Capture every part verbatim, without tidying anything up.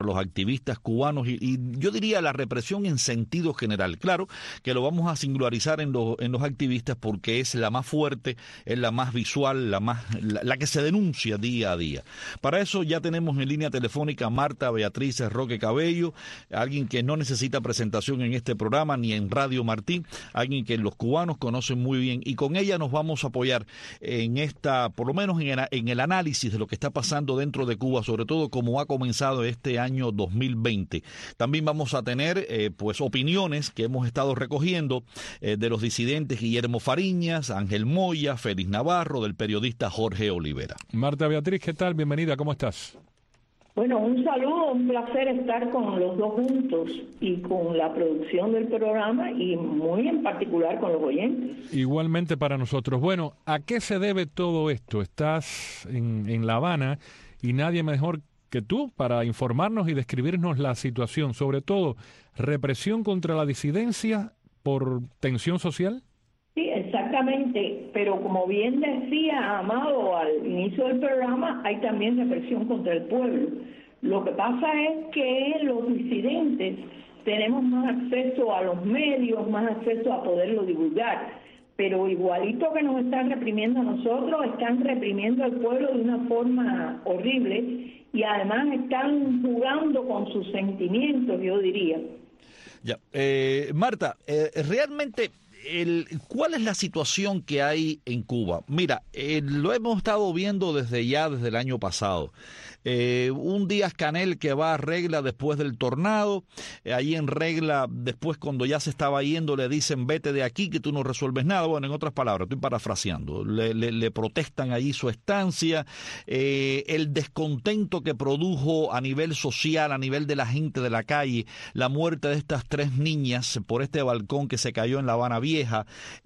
los activistas cubanos y, y yo diría la represión en sentido general. Claro que lo vamos a singularizar en los, en los activistas porque es la más fuerte, es la más visual, la más la, la que se denuncia día a día. Para eso ya tenemos en línea telefónica a Marta Beatriz Roque Cabello, alguien que no necesita presentación en este programa ni en Radio Martí, alguien que los cubanos conocen muy bien y con ella nos vamos a apoyar en esta, por lo menos en el, en el análisis de lo que está pasando dentro de Cuba, sobre todo cómo ha comenzado este año año dos mil veinte. También vamos a tener eh, pues opiniones que hemos estado recogiendo eh, de los disidentes Guillermo Fariñas, Ángel Moya, Félix Navarro, del periodista Jorge Olivera. Marta Beatriz, ¿qué tal? Bienvenida, ¿cómo estás? Bueno, un saludo, un placer estar con los dos juntos y con la producción del programa y muy en particular con los oyentes. Igualmente para nosotros. Bueno, ¿a qué se debe todo esto? Estás en, en La Habana y nadie mejor que tú para informarnos y describirnos la situación, sobre todo represión contra la disidencia por tensión social. Sí, exactamente, pero como bien decía Amado al inicio del programa, hay también represión contra el pueblo. Lo que pasa es que los disidentes tenemos más acceso a los medios, más acceso a poderlo divulgar, pero igualito que nos están reprimiendo a nosotros, están reprimiendo al pueblo de una forma horrible y además están jugando con sus sentimientos, yo diría. Ya, eh, Marta, eh, realmente, el, ¿cuál es la situación que hay en Cuba? Mira, eh, lo hemos estado viendo desde ya, desde el año pasado. Eh, un Díaz-Canel que va a Regla después del tornado, eh, ahí en Regla, después cuando ya se estaba yendo, le dicen vete de aquí que tú no resuelves nada. Bueno, en otras palabras, estoy parafraseando, le, le, le protestan allí su estancia, eh, el descontento que produjo a nivel social, a nivel de la gente de la calle, la muerte de estas tres niñas por este balcón que se cayó en La Habana Vieja,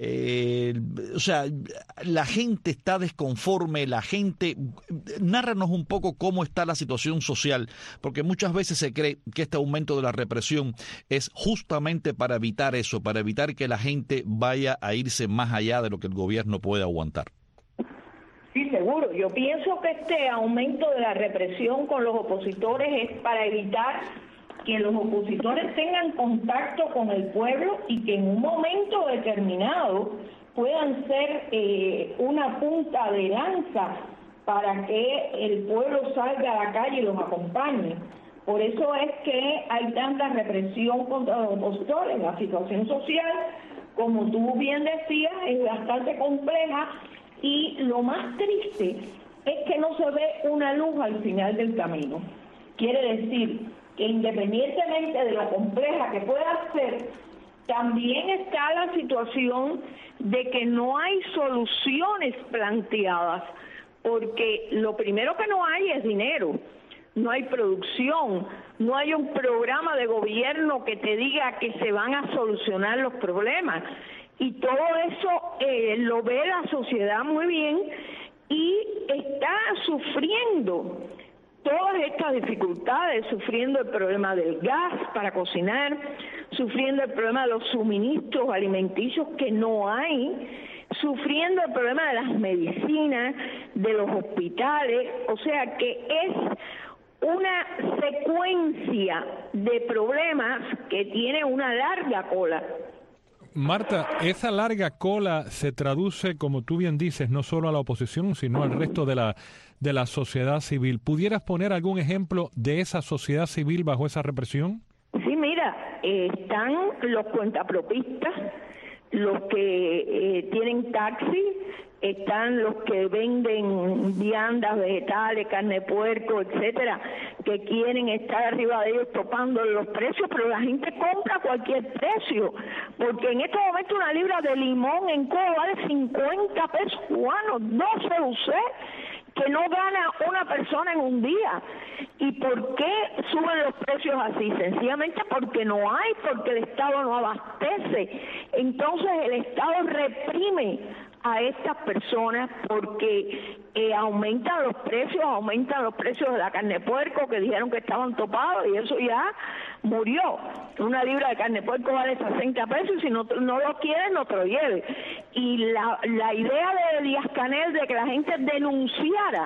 eh, o sea, la gente está desconforme, la gente, nárranos un poco cómo está la situación social, porque muchas veces se cree que este aumento de la represión es justamente para evitar eso, para evitar que la gente vaya a irse más allá de lo que el gobierno puede aguantar. Sí, seguro. Yo pienso que este aumento de la represión con los opositores es para evitar que los opositores tengan contacto con el pueblo y que en un momento determinado puedan ser eh, una punta de lanza para que el pueblo salga a la calle y los acompañe. Por eso es que hay tanta represión contra los opositores. La situación social, como tú bien decías, es bastante compleja y lo más triste es que no se ve una luz al final del camino. Quiere decir que independientemente de lo compleja que pueda ser, también está la situación de que no hay soluciones planteadas, porque lo primero que no hay es dinero, no hay producción, no hay un programa de gobierno que te diga que se van a solucionar los problemas. Y todo eso eh, lo ve la sociedad muy bien y está sufriendo todas estas dificultades, sufriendo el problema del gas para cocinar, sufriendo el problema de los suministros alimenticios que no hay, sufriendo el problema de las medicinas, de los hospitales, o sea que es una secuencia de problemas que tiene una larga cola. Marta, esa larga cola se traduce, como tú bien dices, no solo a la oposición, sino al resto de la de la sociedad civil. ¿Pudieras poner algún ejemplo de esa sociedad civil bajo esa represión? Sí, mira, eh, están los cuentapropistas, los que eh, tienen taxi, están los que venden viandas, vegetales, carne de puerco, etcétera, que quieren estar arriba de ellos topando los precios, pero la gente compra a cualquier precio, porque en este momento una libra de limón en Cuba vale cincuenta pesos cubanos, doce U C, que no gana una persona en un día. ¿Y por qué suben los precios así? Sencillamente porque no hay, porque el Estado no abastece. Entonces el Estado reprime a estas personas porque eh, aumentan los precios, aumentan los precios de la carne de puerco, que dijeron que estaban topados, y eso ya murió. Una libra de carne de puerco vale sesenta pesos, y si no, no lo quieres, no te lo lleves. Y la, la idea de Díaz-Canel de que la gente denunciara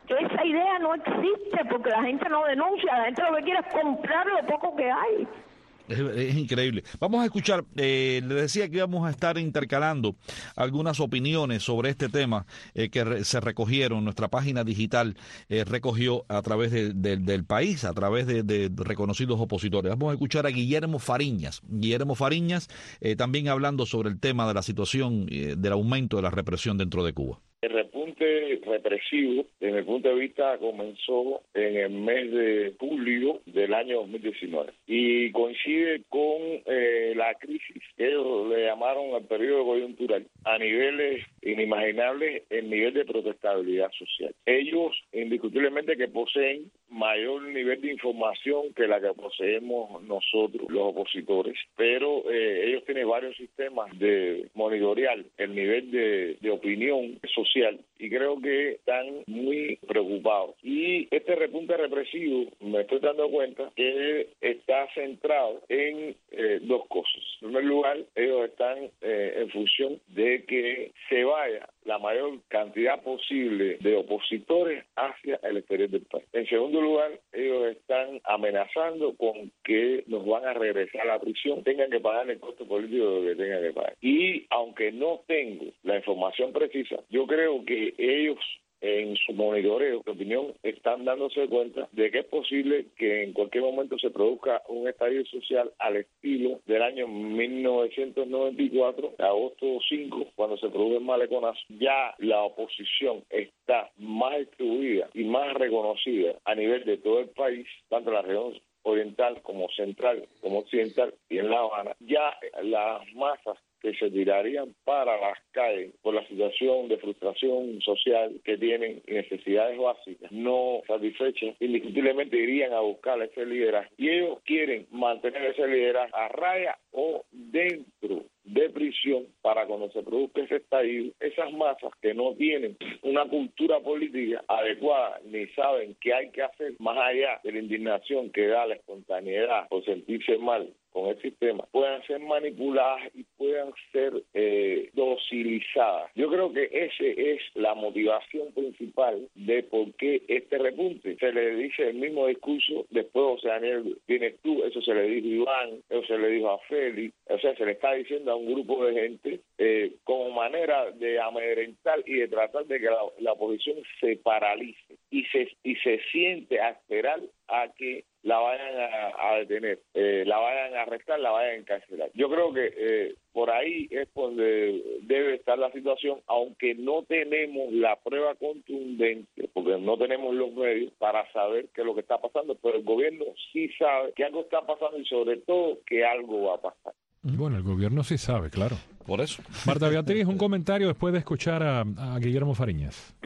esa idea no existe porque la gente no denuncia, la gente lo que quiere es comprar lo poco que hay. Es, es increíble. Vamos a escuchar, eh, le decía que íbamos a estar intercalando algunas opiniones sobre este tema eh, que re, se recogieron. Nuestra página digital eh, recogió a través de, de, del país, a través de, de reconocidos opositores. Vamos a escuchar a Guillermo Fariñas. Guillermo Fariñas eh, también hablando sobre el tema de la situación eh, del aumento de la represión dentro de Cuba. El repunte represivo, desde mi punto de vista, comenzó en el mes de julio del año dos mil diecinueve y coincide con eh, la crisis que ellos le llamaron el periodo coyuntural a niveles inimaginables, el nivel de protestabilidad social. Ellos indiscutiblemente que poseen mayor nivel de información que la que poseemos nosotros, los opositores, pero eh, ellos tienen varios sistemas de monitorear el nivel de, de opinión social y creo que están muy preocupados. Y este repunte represivo, me estoy dando cuenta que está centrado en eh, dos cosas. En primer lugar, ellos están eh, en función de que se vaya la mayor cantidad posible de opositores hacia el exterior del país. En segundo lugar, ellos están amenazando con que nos van a regresar a la prisión, tengan que pagar el costo político de lo que tengan que pagar. Y aunque no tengo la información precisa, yo creo que ellos en su monitoreo de opinión están dándose cuenta de que es posible que en cualquier momento se produzca un estallido social al estilo del año mil novecientos noventa y cuatro, agosto cinco, cuando se produjo el maleconazo. Ya la oposición está más distribuida y más reconocida a nivel de todo el país, tanto en la región oriental como central como occidental y en La Habana. Ya las masas que se tirarían para las calles por la situación de frustración social que tienen y necesidades básicas no satisfechas, indiscutiblemente irían a buscar ese liderazgo. Y ellos quieren mantener ese liderazgo a raya o dentro de prisión para cuando se produzca ese estallido, esas masas que no tienen una cultura política adecuada ni saben qué hay que hacer más allá de la indignación que da la espontaneidad o sentirse mal con el sistema, puedan ser manipuladas y puedan ser eh, docilizadas. Yo creo que esa es la motivación principal de por qué este repunte. Se le dice el mismo discurso, después, o sea, Daniel, vienes tú, eso se le dijo a Iván, eso se le dijo a Félix, o sea, se le está diciendo a un grupo de gente eh, como manera de amedrentar y de tratar de que la, la oposición se paralice y se, y se siente a esperar a que la vayan a, a detener, eh, la vayan a arrestar, la vayan a encarcelar. Yo creo que eh, por ahí es donde debe estar la situación, aunque no tenemos la prueba contundente, porque no tenemos los medios para saber qué es lo que está pasando, pero el gobierno sí sabe que algo está pasando y sobre todo que algo va a pasar. Bueno, el gobierno sí sabe, claro. Por eso. Marta Beatriz, un comentario después de escuchar a, a Guillermo Fariñas.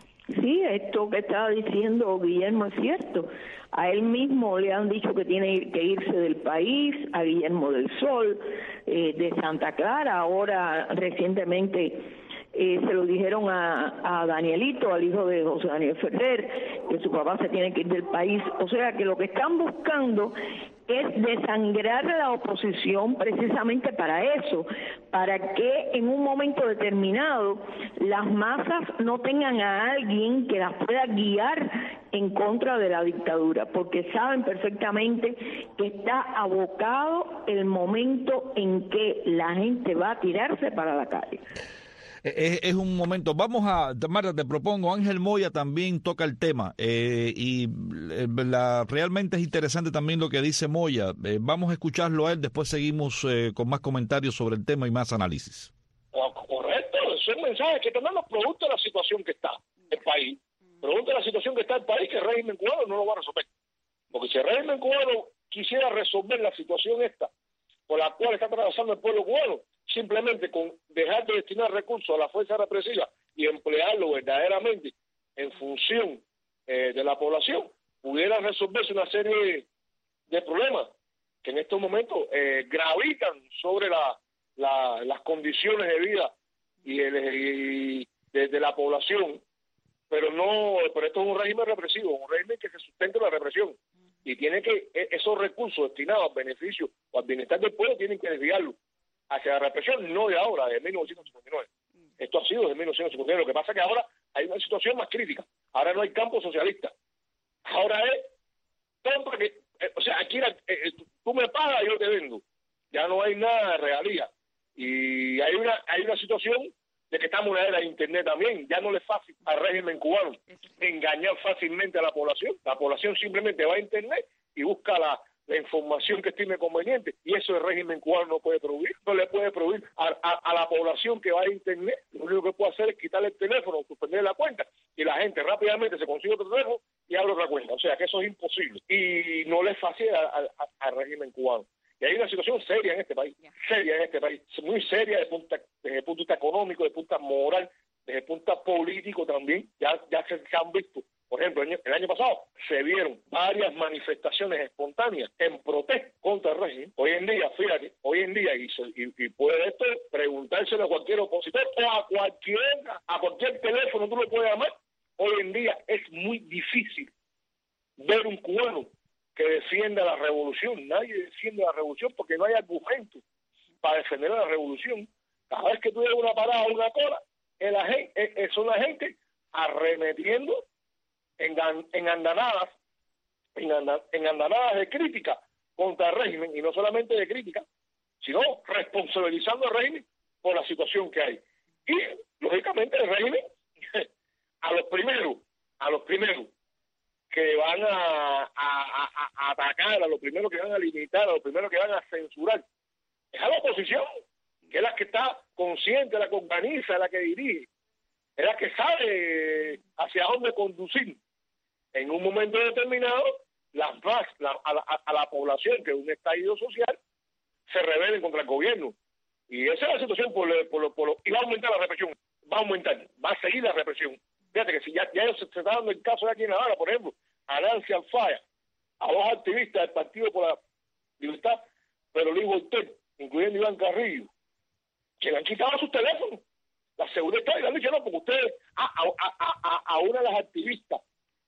Sí, esto que estaba diciendo Guillermo es cierto. A él mismo le han dicho que tiene que irse del país, a Guillermo del Sol, eh, de Santa Clara, ahora recientemente eh, se lo dijeron a, a Danielito, al hijo de José Daniel Ferrer, que su papá se tiene que ir del país. O sea que lo que están buscando es desangrar a la oposición precisamente para eso, para que en un momento determinado las masas no tengan a alguien que las pueda guiar en contra de la dictadura, porque saben perfectamente que está abocado el momento en que la gente va a tirarse para la calle. Es, es un momento, vamos a, Marta, te propongo, Ángel Moya también toca el tema eh, y la, realmente es interesante también lo que dice Moya, eh, vamos a escucharlo a él, después seguimos eh, con más comentarios sobre el tema y más análisis. Correcto, son mensajes que también nos producto de la situación que está el país, producto de la situación que está el país, que el régimen cubano no lo va a resolver, porque si el régimen cubano quisiera resolver la situación esta por la cual está atravesando el pueblo cubano, simplemente con dejar de destinar recursos a la fuerza represiva y emplearlo verdaderamente en función eh, de la población, pudiera resolverse una serie de problemas que en estos momentos eh, gravitan sobre la, la, las condiciones de vida y, el, y de, de la población, pero no, pero esto es un régimen represivo, un régimen que se sustenta en la represión y tiene que, esos recursos destinados al beneficio o al bienestar del pueblo tienen que desviarlo hacia la represión, no de ahora, de mil novecientos cincuenta y nueve. Esto ha sido de mil novecientos cincuenta y nueve. Lo que pasa es que ahora hay una situación más crítica. Ahora no hay campo socialista. Ahora es todo que, eh, o sea, aquí la, eh, tú me pagas, yo te vendo. Ya no hay nada de regalía. Y hay una hay una situación de que estamos en una era de Internet también. Ya no le es fácil al régimen cubano engañar fácilmente a la población. La población simplemente va a Internet y busca la, la información que estime conveniente. Y eso el régimen cubano no puede prohibir. No le puede prohibir a, a, a la población que va a Internet. Lo único que puede hacer es quitarle el teléfono, suspender la cuenta. Y la gente rápidamente se consigue otro teléfono y abre otra cuenta. O sea que eso es imposible. Y no le es fácil al régimen cubano. Y hay una situación seria en este país, seria en este país, muy seria desde el punto, desde el punto de vista económico, desde el punto de vista moral, desde el punto de vista político también. Ya, ya se, se han visto, por ejemplo, el año, el año pasado se vieron varias manifestaciones espontáneas en protesta contra el régimen. Hoy en día, fíjate, hoy en día, y, se, y, y puede esto preguntárselo a cualquier opositor o a cualquier, a cualquier teléfono, tú lo puedes llamar. Hoy en día es muy difícil ver un cubano que defienda la revolución. Nadie defiende la revolución porque no hay argumentos para defender la revolución. Cada vez que tú llegas una parada o una cola, el agente, son la gente arremetiendo en, en andanadas, en, anda, en andanadas de crítica contra el régimen, y no solamente de crítica, sino responsabilizando al régimen por la situación que hay. Y, lógicamente, el régimen, a los primeros, a los primeros, que van a, a, a, a atacar, a lo primero que van a limitar, a lo primero que van a censurar, es a la oposición, que es la que está consciente, la que organiza, la que dirige, es la que sabe hacia dónde conducir. En un momento determinado, las más, la, a, la, a la población, que es un estallido social, se rebelen contra el gobierno. Y esa es la situación, por, por, por, y va a aumentar la represión, va a aumentar, va a seguir la represión. Fíjate que si ya, ya se, se está dando el caso de aquí en La Habana, por ejemplo, a Nancy Alfaya, a dos activistas del Partido por la Libertad, pero Luis Voltaire, incluyendo Iván Carrillo, que le han quitado sus teléfonos. La seguridad está y le han dicho, no, porque ustedes, a, a, a, a una de las activistas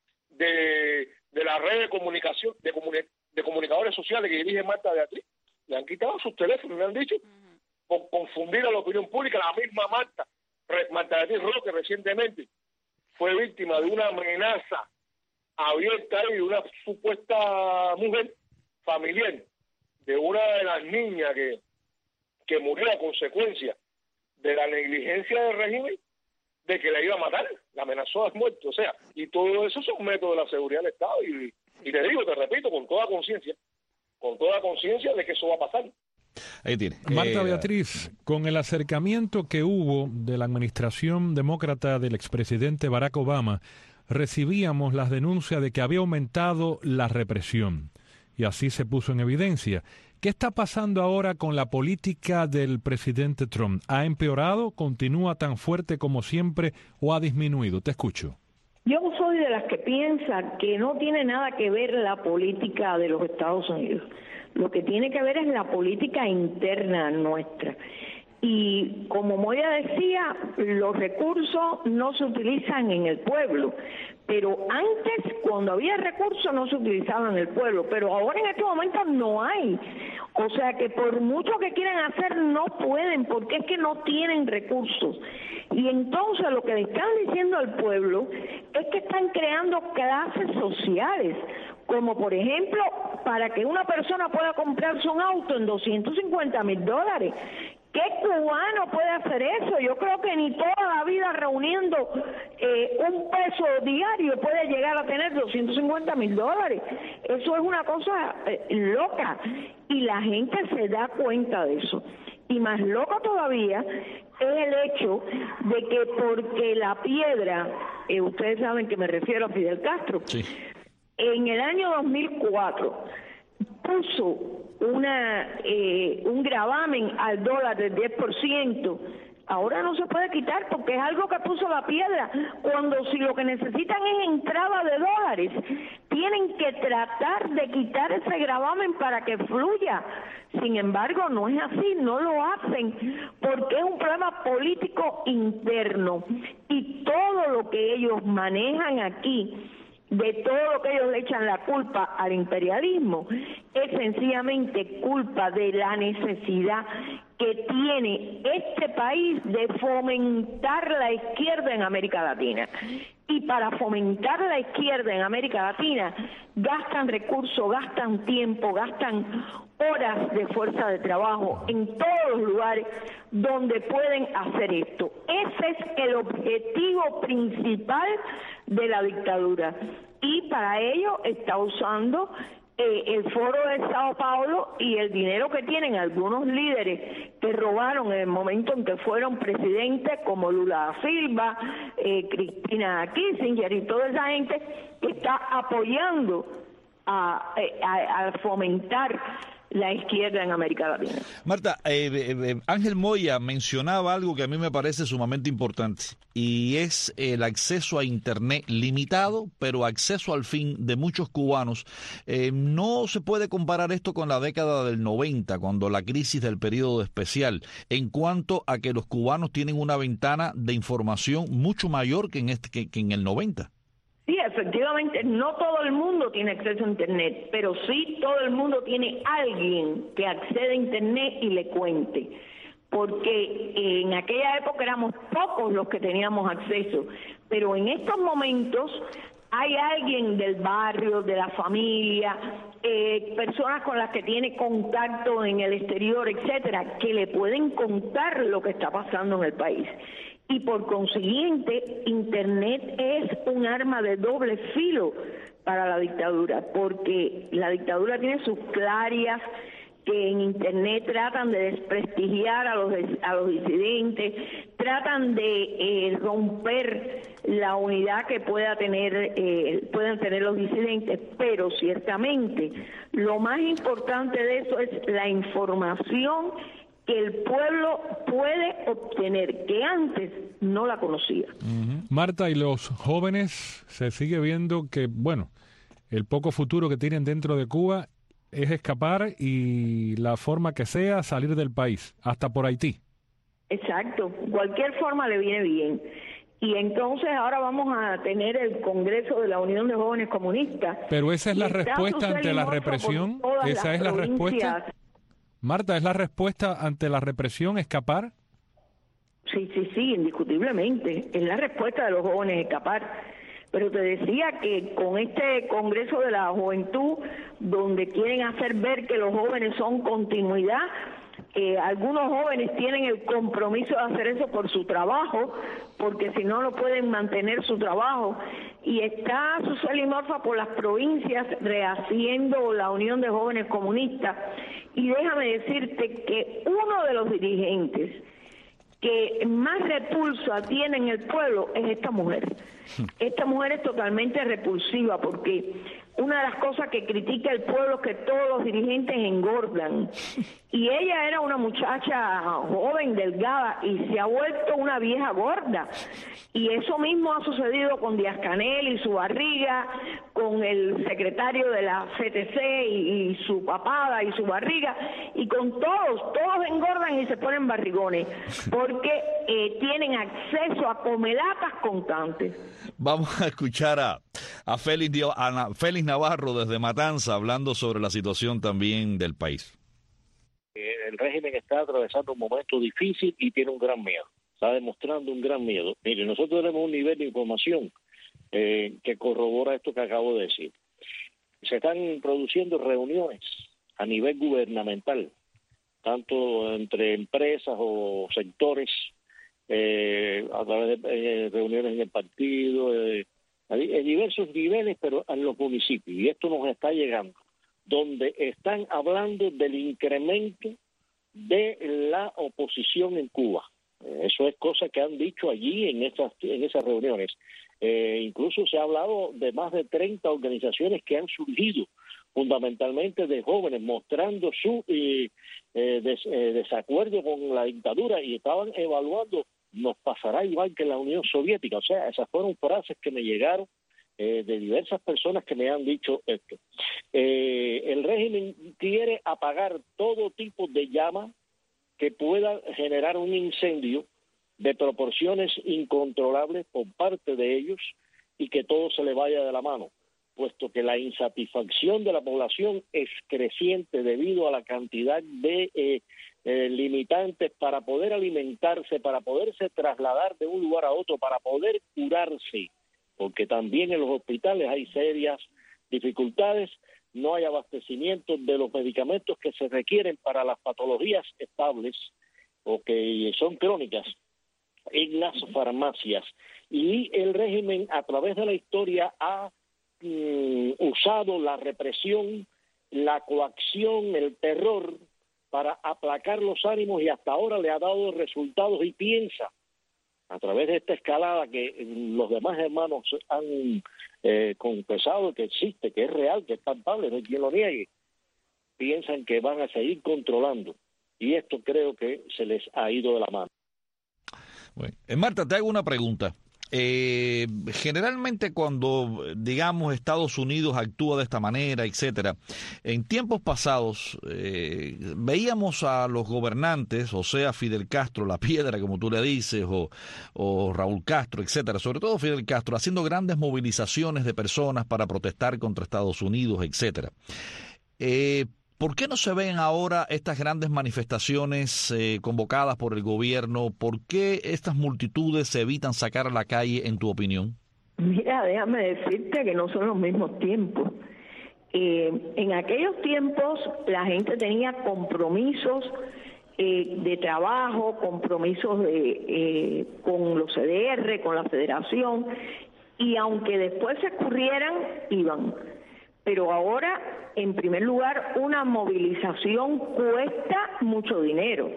de, de la red de comunicación, de, comuni de comunicadores sociales que dirige Marta Beatriz, le han quitado sus teléfonos, le han dicho, uh-huh. por confundir a la opinión pública. La misma Marta, Marta Beatriz Roque, recientemente, fue víctima de una amenaza abierta y de una supuesta mujer familiar de una de las niñas que, que murió a consecuencia de la negligencia del régimen, de que la iba a matar, la amenazó de muerte. O sea, y todo eso son métodos de la seguridad del Estado. Y, y te digo, te repito, con toda conciencia, con toda conciencia de que eso va a pasar. Ahí tiene. Marta eh, Beatriz, con el acercamiento que hubo de la administración demócrata del expresidente Barack Obama, recibíamos las denuncias de que había aumentado la represión, y así se puso en evidencia. ¿Qué está pasando ahora con la política del presidente Trump? ¿Ha empeorado, continúa tan fuerte como siempre o ha disminuido? Te escucho. Yo soy de las que piensa que no tiene nada que ver la política de los Estados Unidos. Lo que tiene que ver es la política interna nuestra. Y como Moya decía, los recursos no se utilizan en el pueblo, pero antes, cuando había recursos, no se utilizaban en el pueblo, pero ahora en estos momentos no hay. O sea que por mucho que quieran hacer, no pueden, porque es que no tienen recursos. Y entonces lo que le están diciendo al pueblo es que están creando clases sociales, como por ejemplo, para que una persona pueda comprarse un auto en doscientos cincuenta mil dólares. ¿Qué cubano puede hacer eso? Yo creo que ni toda la vida reuniendo eh, un peso diario puede llegar a tener doscientos cincuenta mil dólares. Eso es una cosa eh, loca, y la gente se da cuenta de eso. Y más loco todavía es el hecho de que porque la piedra, eh, ustedes saben que me refiero a Fidel Castro, sí. En el año dos mil cuatro puso una eh, un gravamen al dólar del diez por ciento. Ahora no se puede quitar porque es algo que puso la piedra, cuando si lo que necesitan es entrada de dólares, tienen que tratar de quitar ese gravamen para que fluya. Sin embargo, no es así, no lo hacen, porque es un problema político interno, y todo lo que ellos manejan aquí, de todo lo que ellos le echan la culpa al imperialismo, es sencillamente culpa de la necesidad que tiene este país de fomentar la izquierda en América Latina. Y para fomentar la izquierda en América Latina gastan recursos, gastan tiempo, gastan horas de fuerza de trabajo en todos los lugares donde pueden hacer esto. Ese es el objetivo principal de la dictadura. Y para ello está usando eh, el foro de Sao Paulo y el dinero que tienen algunos líderes que robaron en el momento en que fueron presidentes, como Lula da Silva, eh, Cristina Kirchner y toda esa gente que está apoyando a, a, a fomentar la izquierda en América Latina. Marta, eh, eh, Ángel Moya mencionaba algo que a mí me parece sumamente importante, y es el acceso a Internet limitado, pero acceso al fin de muchos cubanos. Eh, no se puede comparar esto con la década del noventa, cuando la crisis del periodo especial, en cuanto a que los cubanos tienen una ventana de información mucho mayor que en, este, que, que en el noventa. Sí, efectivamente, no todo el mundo tiene acceso a Internet, pero sí todo el mundo tiene alguien que accede a Internet y le cuente, porque en aquella época éramos pocos los que teníamos acceso, pero en estos momentos hay alguien del barrio, de la familia, eh, personas con las que tiene contacto en el exterior, etcétera, que le pueden contar lo que está pasando en el país. Y por consiguiente, Internet es un arma de doble filo para la dictadura, porque la dictadura tiene sus clarias que en Internet tratan de desprestigiar a los a los disidentes, tratan de eh, romper la unidad que pueda tener eh, puedan tener los disidentes, pero ciertamente lo más importante de eso es la información que el pueblo puede obtener, que antes no la conocía. Uh-huh. Marta, y los jóvenes se sigue viendo que, bueno, el poco futuro que tienen dentro de Cuba es escapar y la forma que sea salir del país, hasta por Haití. Exacto, cualquier forma le viene bien. Y entonces ahora vamos a tener el Congreso de la Unión de Jóvenes Comunistas. Pero esa es la respuesta ante la represión, esa es la respuesta. Marta, ¿es la respuesta ante la represión escapar? Sí, sí, sí, indiscutiblemente. Es la respuesta de los jóvenes escapar. Pero te decía que con este Congreso de la Juventud, donde quieren hacer ver que los jóvenes son continuidad, eh, algunos jóvenes tienen el compromiso de hacer eso por su trabajo, porque si no, no pueden mantener su trabajo. Y está Suseli Morfa por las provincias rehaciendo la Unión de Jóvenes Comunistas. Y déjame decirte que uno de los dirigentes que más repulsa tiene en el pueblo es esta mujer. Esta mujer es totalmente repulsiva porque una de las cosas que critica el pueblo es que todos los dirigentes engordan. Y ella era una muchacha joven, delgada, y se ha vuelto una vieja gorda. Y eso mismo ha sucedido con Díaz-Canel y su barriga, con el secretario de la C T C y, y su papada y su barriga, y con todos, todos engordan y se ponen barrigones, porque eh, tienen acceso a comelatas constantes. Vamos a escuchar a, a, Félix, a Félix Navarro desde Matanza hablando sobre la situación también del país. El régimen está atravesando un momento difícil y tiene un gran miedo. Está demostrando un gran miedo. Mire, nosotros tenemos un nivel de información eh, que corrobora esto que acabo de decir. Se están produciendo reuniones a nivel gubernamental, tanto entre empresas o sectores, eh, a través de eh, reuniones en el partido, eh, en diversos niveles, pero en los municipios. Y esto nos está llegando, donde están hablando del incremento de la oposición en Cuba. Eso es cosa que han dicho allí en esas en esas reuniones. Eh, incluso se ha hablado de más de treinta organizaciones que han surgido fundamentalmente de jóvenes mostrando su eh, eh, des, eh, desacuerdo con la dictadura y estaban evaluando, nos pasará igual que en la Unión Soviética. O sea, esas fueron frases que me llegaron eh, de diversas personas que me han dicho esto. Eh, el régimen quiere apagar todo tipo de llama que pueda generar un incendio de proporciones incontrolables por parte de ellos y que todo se le vaya de la mano. puesto que la insatisfacción de la población es creciente debido a la cantidad de eh, eh, limitantes para poder alimentarse, para poderse trasladar de un lugar a otro, para poder curarse, porque también en los hospitales hay serias dificultades, no hay abastecimiento de los medicamentos que se requieren para las patologías estables o que son crónicas en las farmacias. Y el régimen, a través de la historia, ha mm, usado la represión, la coacción, el terror para aplacar los ánimos, y hasta ahora le ha dado resultados, y piensa, a través de esta escalada que los demás hermanos han eh, confesado que existe, que es real, que es palpable, no hay quien lo niegue, piensan que van a seguir controlando, y esto creo que se les ha ido de la mano. Bueno, eh, Marta, te hago una pregunta. Eh, generalmente cuando, digamos, Estados Unidos actúa de esta manera, etcétera, en tiempos pasados eh, veíamos a los gobernantes, o sea, Fidel Castro, la piedra, como tú le dices, o, o Raúl Castro, etcétera, sobre todo Fidel Castro, haciendo grandes movilizaciones de personas para protestar contra Estados Unidos, etcétera. Eh, ¿Por qué no se ven ahora estas grandes manifestaciones eh, convocadas por el gobierno? ¿Por qué estas multitudes se evitan sacar a la calle, en tu opinión? Mira, déjame decirte que no son los mismos tiempos. Eh, en aquellos tiempos la gente tenía compromisos eh, de trabajo, compromisos de eh, con los C D R, con la Federación, y aunque después se escurrieran, iban. Pero ahora, en primer lugar, una movilización cuesta mucho dinero.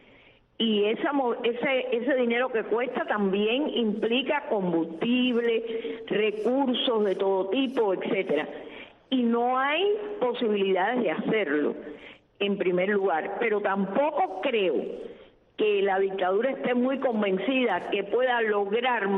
Y esa, ese, ese dinero que cuesta también implica combustible, recursos de todo tipo, etcétera. Y no hay posibilidades de hacerlo, en primer lugar. Pero tampoco creo que la dictadura esté muy convencida que pueda lograr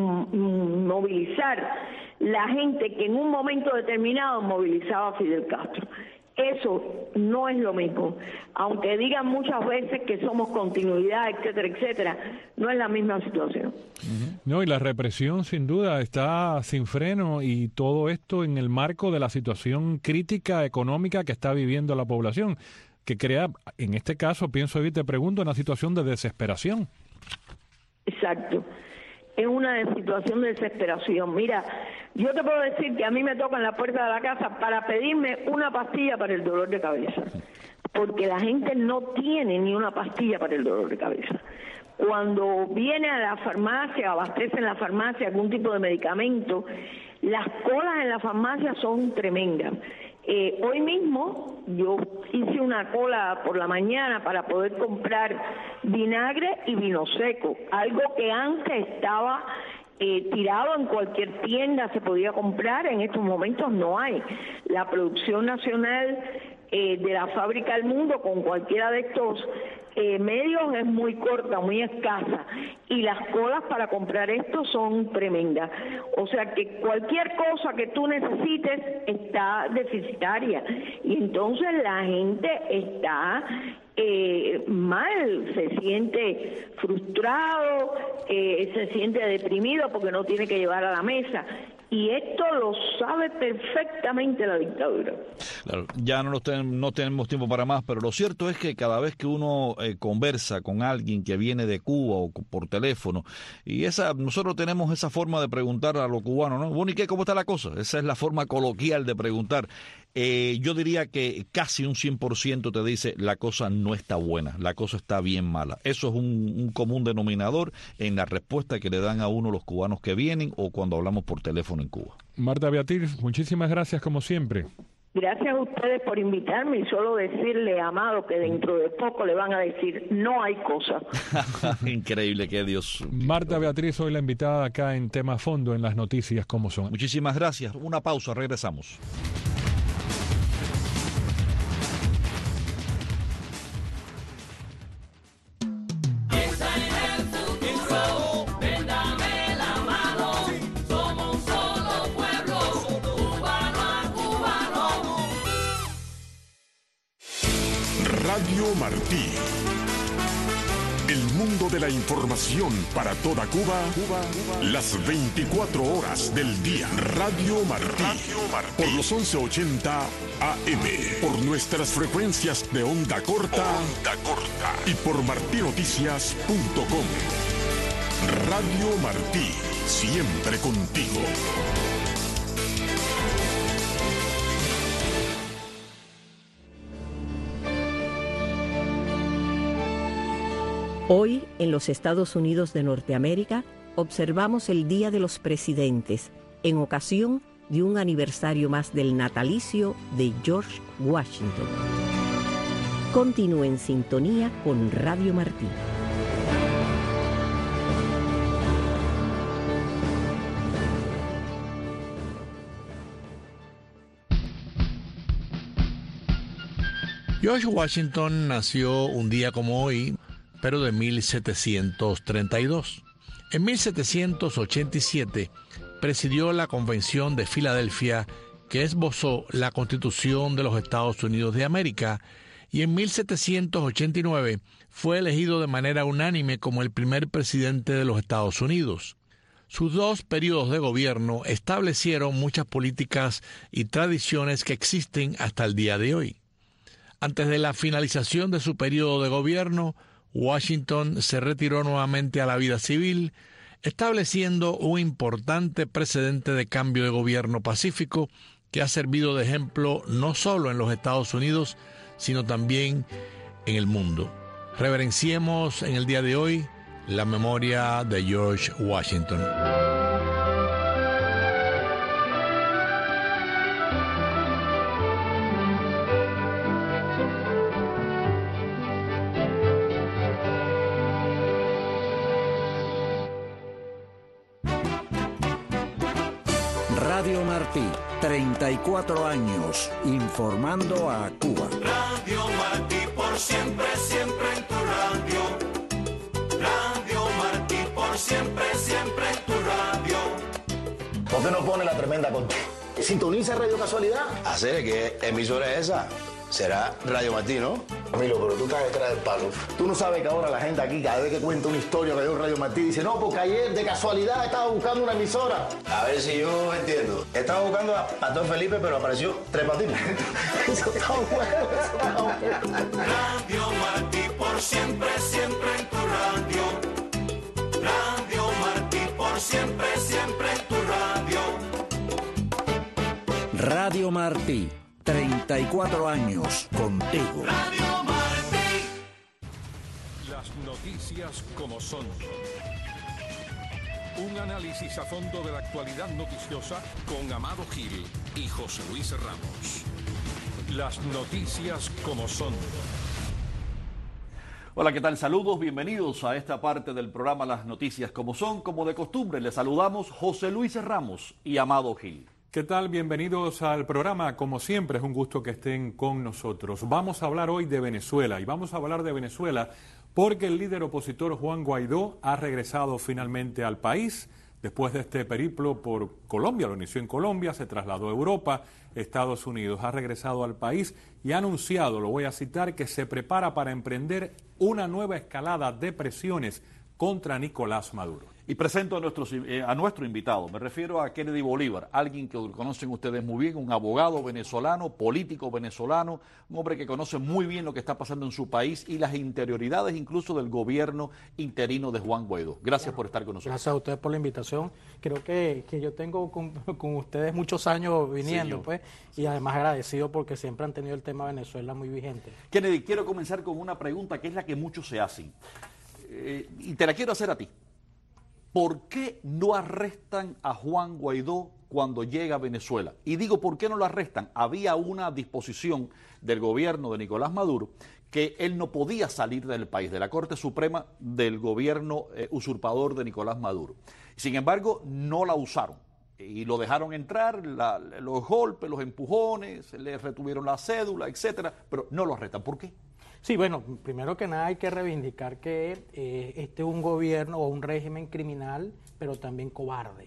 movilizar la gente que en un momento determinado movilizaba a Fidel Castro. Eso no es lo mismo. Aunque digan muchas veces que somos continuidad, etcétera, etcétera, no es la misma situación. No, y la represión sin duda está sin freno, y todo esto en el marco de la situación crítica económica que está viviendo la población, que crea, en este caso, pienso y te pregunto, una situación de desesperación. Exacto. Es una situación de desesperación. Mira, yo te puedo decir que a mí me tocan la puerta de la casa para pedirme una pastilla para el dolor de cabeza, porque la gente no tiene ni una pastilla para el dolor de cabeza. Cuando viene a la farmacia, abastece en la farmacia algún tipo de medicamento, las colas en la farmacia son tremendas. Eh, hoy mismo yo hice una cola por la mañana para poder comprar vinagre y vino seco, algo que antes estaba eh, tirado en cualquier tienda, se podía comprar, en estos momentos no hay. La producción nacional eh, de la fábrica del mundo con cualquiera de estos eh, medios es muy corta, muy escasa, y las colas para comprar esto son tremendas. O sea que cualquier cosa que tú necesites está deficitaria, y entonces la gente está eh, mal, se siente frustrado, eh, se siente deprimido porque no tiene que llevar a la mesa. Y esto lo sabe perfectamente la dictadura. Claro, ya no, ten, no tenemos tiempo para más, pero lo cierto es que cada vez que uno eh, conversa con alguien que viene de Cuba o por teléfono, y esa nosotros tenemos esa forma de preguntar a los cubanos, ¿no? Bueno, ¿y qué? ¿Cómo está la cosa? Esa es la forma coloquial de preguntar. Eh, yo diría que casi un cien por ciento te dice la cosa no está buena, la cosa está bien mala. Eso es un, un común denominador en la respuesta que le dan a uno los cubanos que vienen o cuando hablamos por teléfono en Cuba. Marta Beatriz, muchísimas gracias como siempre. Gracias a ustedes por invitarme, y solo decirle, Amado, que dentro de poco le van a decir no hay cosa. Increíble, que Dios. Marta Beatriz, hoy la invitada acá en Tema Fondo en las noticias como son. Muchísimas gracias. Una pausa, regresamos. Radio Martí, El mundo de la información para toda Cuba, Cuba, Cuba. Las veinticuatro horas del día. Radio Martí. Radio Martí. Por los once ochenta A M. Por nuestras frecuencias de onda corta. Onda corta. Y por martí noticias punto com. Radio Martí. Siempre contigo. Hoy, en los Estados Unidos de Norteamérica, observamos el Día de los Presidentes, en ocasión de un aniversario más del natalicio de George Washington. Continúe en sintonía con Radio Martí. George Washington nació un día como hoy, pero de mil setecientos treinta y dos. En mil setecientos ochenta y siete presidió la Convención de Filadelfia, que esbozó la Constitución de los Estados Unidos de América, y en mil setecientos ochenta y nueve fue elegido de manera unánime como el primer presidente de los Estados Unidos. Sus dos periodos de gobierno establecieron muchas políticas y tradiciones que existen hasta el día de hoy. Antes de la finalización de su periodo de gobierno, Washington se retiró nuevamente a la vida civil, estableciendo un importante precedente de cambio de gobierno pacífico que ha servido de ejemplo no solo en los Estados Unidos, sino también en el mundo. Reverenciemos en el día de hoy la memoria de George Washington. Radio Martí, treinta y cuatro años, informando a Cuba. Radio Martí, por siempre, siempre en tu radio. Radio Martí, por siempre, siempre en tu radio. ¿Por qué no pone la tremenda corte? ¿Sintoniza Radio Casualidad? Hacer que emisora es esa. Será Radio Martí, ¿no? Camilo, pero tú estás detrás del palo. Tú no sabes que ahora la gente aquí, cada vez que cuenta una historia que dio Radio Martí, dice, no, porque ayer de casualidad estaba buscando una emisora. A ver si yo entiendo. Estaba buscando a Pastor Felipe, pero apareció Tres Patines. Eso está bueno, eso está bueno. Radio Martí, por siempre, siempre en tu radio. Radio Martí, por siempre, siempre en tu radio. Radio Martí, treinta y cuatro años contigo. Radio Martí. Las noticias como son. Un análisis a fondo de la actualidad noticiosa con Amado Gil y José Luis Ramos. Las noticias como son. Hola, ¿qué tal? Saludos, bienvenidos a esta parte del programa Las Noticias como son. Como de costumbre, les saludamos José Luis Ramos y Amado Gil. ¿Qué tal? Bienvenidos al programa. Como siempre, es un gusto que estén con nosotros. Vamos a hablar hoy de Venezuela y vamos a hablar de Venezuela porque el líder opositor Juan Guaidó ha regresado finalmente al país después de este periplo por Colombia. Lo inició en Colombia, se trasladó a Europa, Estados Unidos. Ha regresado al país y ha anunciado, lo voy a citar, que se prepara para emprender una nueva escalada de presiones contra Nicolás Maduro. Y presento a, nuestros, eh, a nuestro invitado, me refiero a Kennedy Bolívar, alguien que conocen ustedes muy bien, un abogado venezolano, político venezolano, un hombre que conoce muy bien lo que está pasando en su país y las interioridades incluso del gobierno interino de Juan Guaidó. Gracias bueno, por estar con nosotros. Gracias a ustedes por la invitación. Creo que, que yo tengo con, con ustedes muchos años viniendo, sí, pues, y además agradecido porque siempre han tenido el tema de Venezuela muy vigente. Kennedy, quiero comenzar con una pregunta que es la que muchos se hacen, eh, y te la quiero hacer a ti. ¿Por qué no arrestan a Juan Guaidó cuando llega a Venezuela? Y digo, ¿por qué no lo arrestan? Había una disposición del gobierno de Nicolás Maduro que él no podía salir del país, de la Corte Suprema del gobierno eh, usurpador de Nicolás Maduro. Sin embargo, no la usaron y lo dejaron entrar, la, los golpes, los empujones, le retuvieron la cédula, etcétera, pero no lo arrestan. ¿Por qué? Sí, bueno, primero que nada hay que reivindicar que eh, este es un gobierno o un régimen criminal, pero también cobarde.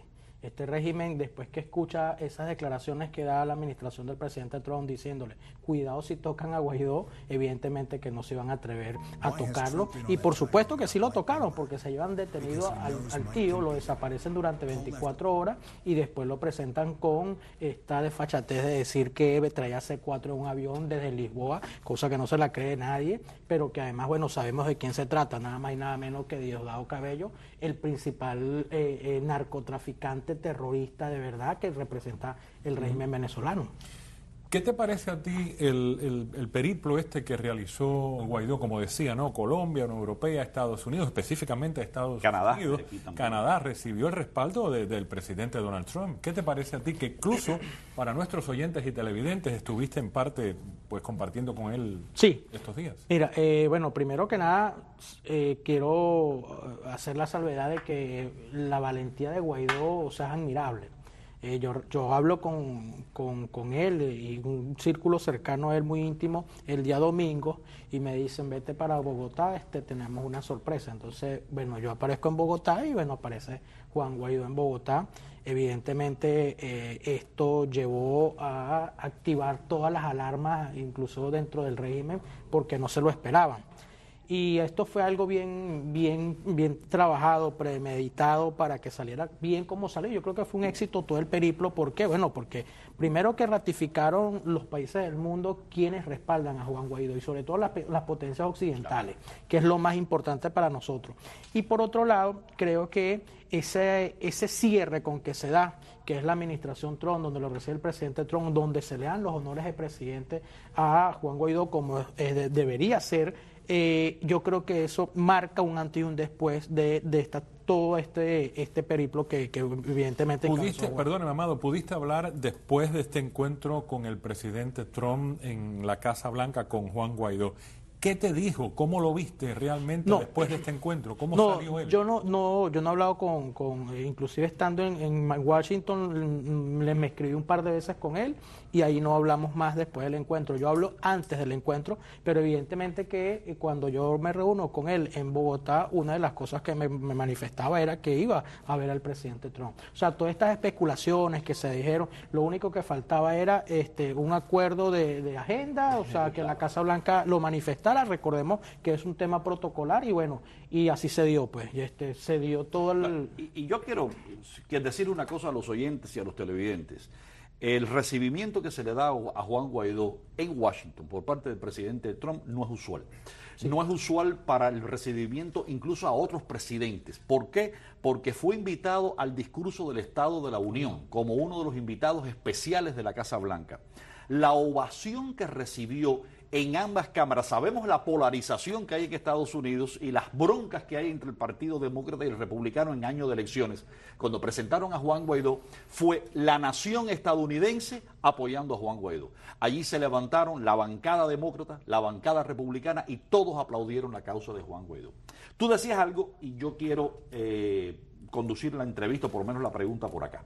Este régimen, después que escucha esas declaraciones que da la administración del presidente Trump diciéndole, cuidado si tocan a Guaidó, evidentemente que no se iban a atrever a tocarlo. Y por supuesto que sí lo tocaron, porque se llevan detenido al, al tío, lo desaparecen durante veinticuatro horas y después lo presentan con esta desfachatez de decir que traía C cuatro en un avión desde Lisboa, cosa que no se la cree nadie, pero que además, bueno, sabemos de quién se trata, nada más y nada menos que Diosdado Cabello, el principal eh, eh, narcotraficante terrorista de verdad que representa el régimen venezolano. ¿Qué te parece a ti el, el, el periplo este que realizó Guaidó, como decía, ¿no? Colombia, Unión Europea, Estados Unidos, específicamente Estados Canadá, Unidos? Canadá recibió el respaldo de, del presidente Donald Trump. ¿Qué te parece a ti que incluso para nuestros oyentes y televidentes estuviste en parte pues compartiendo con él sí. estos días? Mira, eh, bueno, primero que nada eh, quiero hacer la salvedad de que la valentía de Guaidó, o sea, es admirable. Eh, yo, yo hablo con, con, con él y un círculo cercano a él muy íntimo el día domingo y me dicen vete para Bogotá, este tenemos una sorpresa. Entonces, bueno, yo aparezco en Bogotá y bueno, aparece Juan Guaidó en Bogotá. Evidentemente eh, esto llevó a activar todas las alarmas, incluso dentro del régimen, porque no se lo esperaban. Y esto fue algo bien, bien, bien trabajado, premeditado para que saliera bien como salió. Yo creo que fue un éxito todo el periplo. ¿Por qué? Bueno, porque primero que ratificaron los países del mundo quienes respaldan a Juan Guaidó y sobre todo las, las potencias occidentales, que es lo más importante para nosotros. Y por otro lado, creo que ese, ese cierre con que se da, que es la administración Trump, donde lo recibe el presidente Trump, donde se le dan los honores de presidente a Juan Guaidó como eh, de, debería ser, Eh, yo creo que eso marca un antes y un después de, de esta, todo este, este periplo que, que evidentemente... ¿Pudiste, perdóneme, Amado, ¿pudiste hablar después de este encuentro con el presidente Trump en la Casa Blanca con Juan Guaidó? ¿Qué te dijo? ¿Cómo lo viste realmente no, después de este encuentro? ¿Cómo no, salió él? Yo no, no, yo no he hablado con, con inclusive estando en, en Washington, le me escribí un par de veces con él y ahí no hablamos más después del encuentro. Yo hablo antes del encuentro, pero evidentemente que cuando yo me reúno con él en Bogotá, una de las cosas que me, me manifestaba era que iba a ver al presidente Trump. O sea, todas estas especulaciones que se dijeron, lo único que faltaba era este un acuerdo de, de agenda, o sea, que la Casa Blanca lo manifestara. Recordemos que es un tema protocolar y bueno, y así se dio, pues, y este se dio todo el... Y, y yo quiero, quiero decir una cosa a los oyentes y a los televidentes. El recibimiento que se le da a Juan Guaidó en Washington por parte del presidente Trump no es usual. Sí. No es usual para el recibimiento incluso a otros presidentes. ¿Por qué? Porque fue invitado al discurso del Estado de la Unión como uno de los invitados especiales de la Casa Blanca. La ovación que recibió en ambas cámaras, sabemos la polarización que hay en Estados Unidos y las broncas que hay entre el Partido Demócrata y el Republicano en año de elecciones. Cuando presentaron a Juan Guaidó, fue la nación estadounidense apoyando a Juan Guaidó. Allí se levantaron la bancada demócrata, la bancada republicana y todos aplaudieron la causa de Juan Guaidó. Tú decías algo y yo quiero eh, conducir la entrevista, por lo menos la pregunta por acá.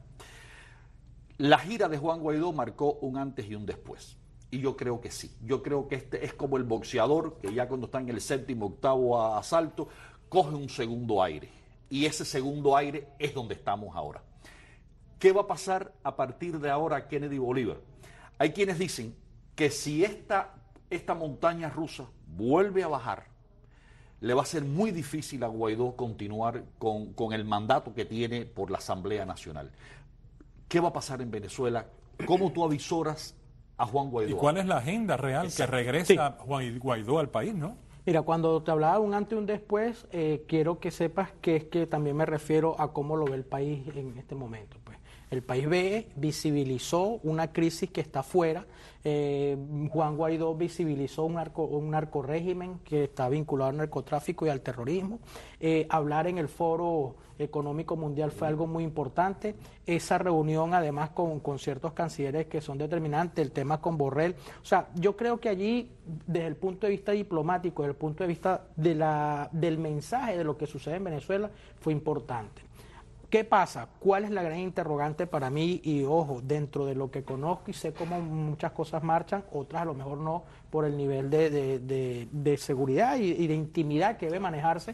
La gira de Juan Guaidó marcó un antes y un después. Y yo creo que sí. Yo creo que este es como el boxeador que ya cuando está en el séptimo, octavo asalto, coge un segundo aire. Y ese segundo aire es donde estamos ahora. ¿Qué va a pasar a partir de ahora Kennedy Bolívar? Hay quienes dicen que si esta, esta montaña rusa vuelve a bajar, le va a ser muy difícil a Guaidó continuar con, con el mandato que tiene por la Asamblea Nacional. ¿Qué va a pasar en Venezuela? ¿Cómo tú avisoras a Juan Guaidó? ¿Y cuál es la agenda real Exacto. que regresa sí. Juan Guaidó al país, no? Mira, cuando te hablaba de un antes y un después, eh, quiero que sepas que es que también me refiero a cómo lo ve el país en este momento. Pues el país ve, visibilizó una crisis que está afuera. Eh, Juan Guaidó visibilizó un, narco, un narcorrégimen que está vinculado al narcotráfico y al terrorismo. Eh, hablar en el Foro Económico Mundial fue algo muy importante. Esa reunión, además, con, con ciertos cancilleres que son determinantes, el tema con Borrell. O sea, yo creo que allí, desde el punto de vista diplomático, desde el punto de vista de la, del mensaje de lo que sucede en Venezuela, fue importante. ¿Qué pasa? ¿Cuál es la gran interrogante para mí? Y ojo, dentro de lo que conozco y sé cómo muchas cosas marchan, otras a lo mejor no por el nivel de, de, de, de seguridad y, y de intimidad que debe manejarse,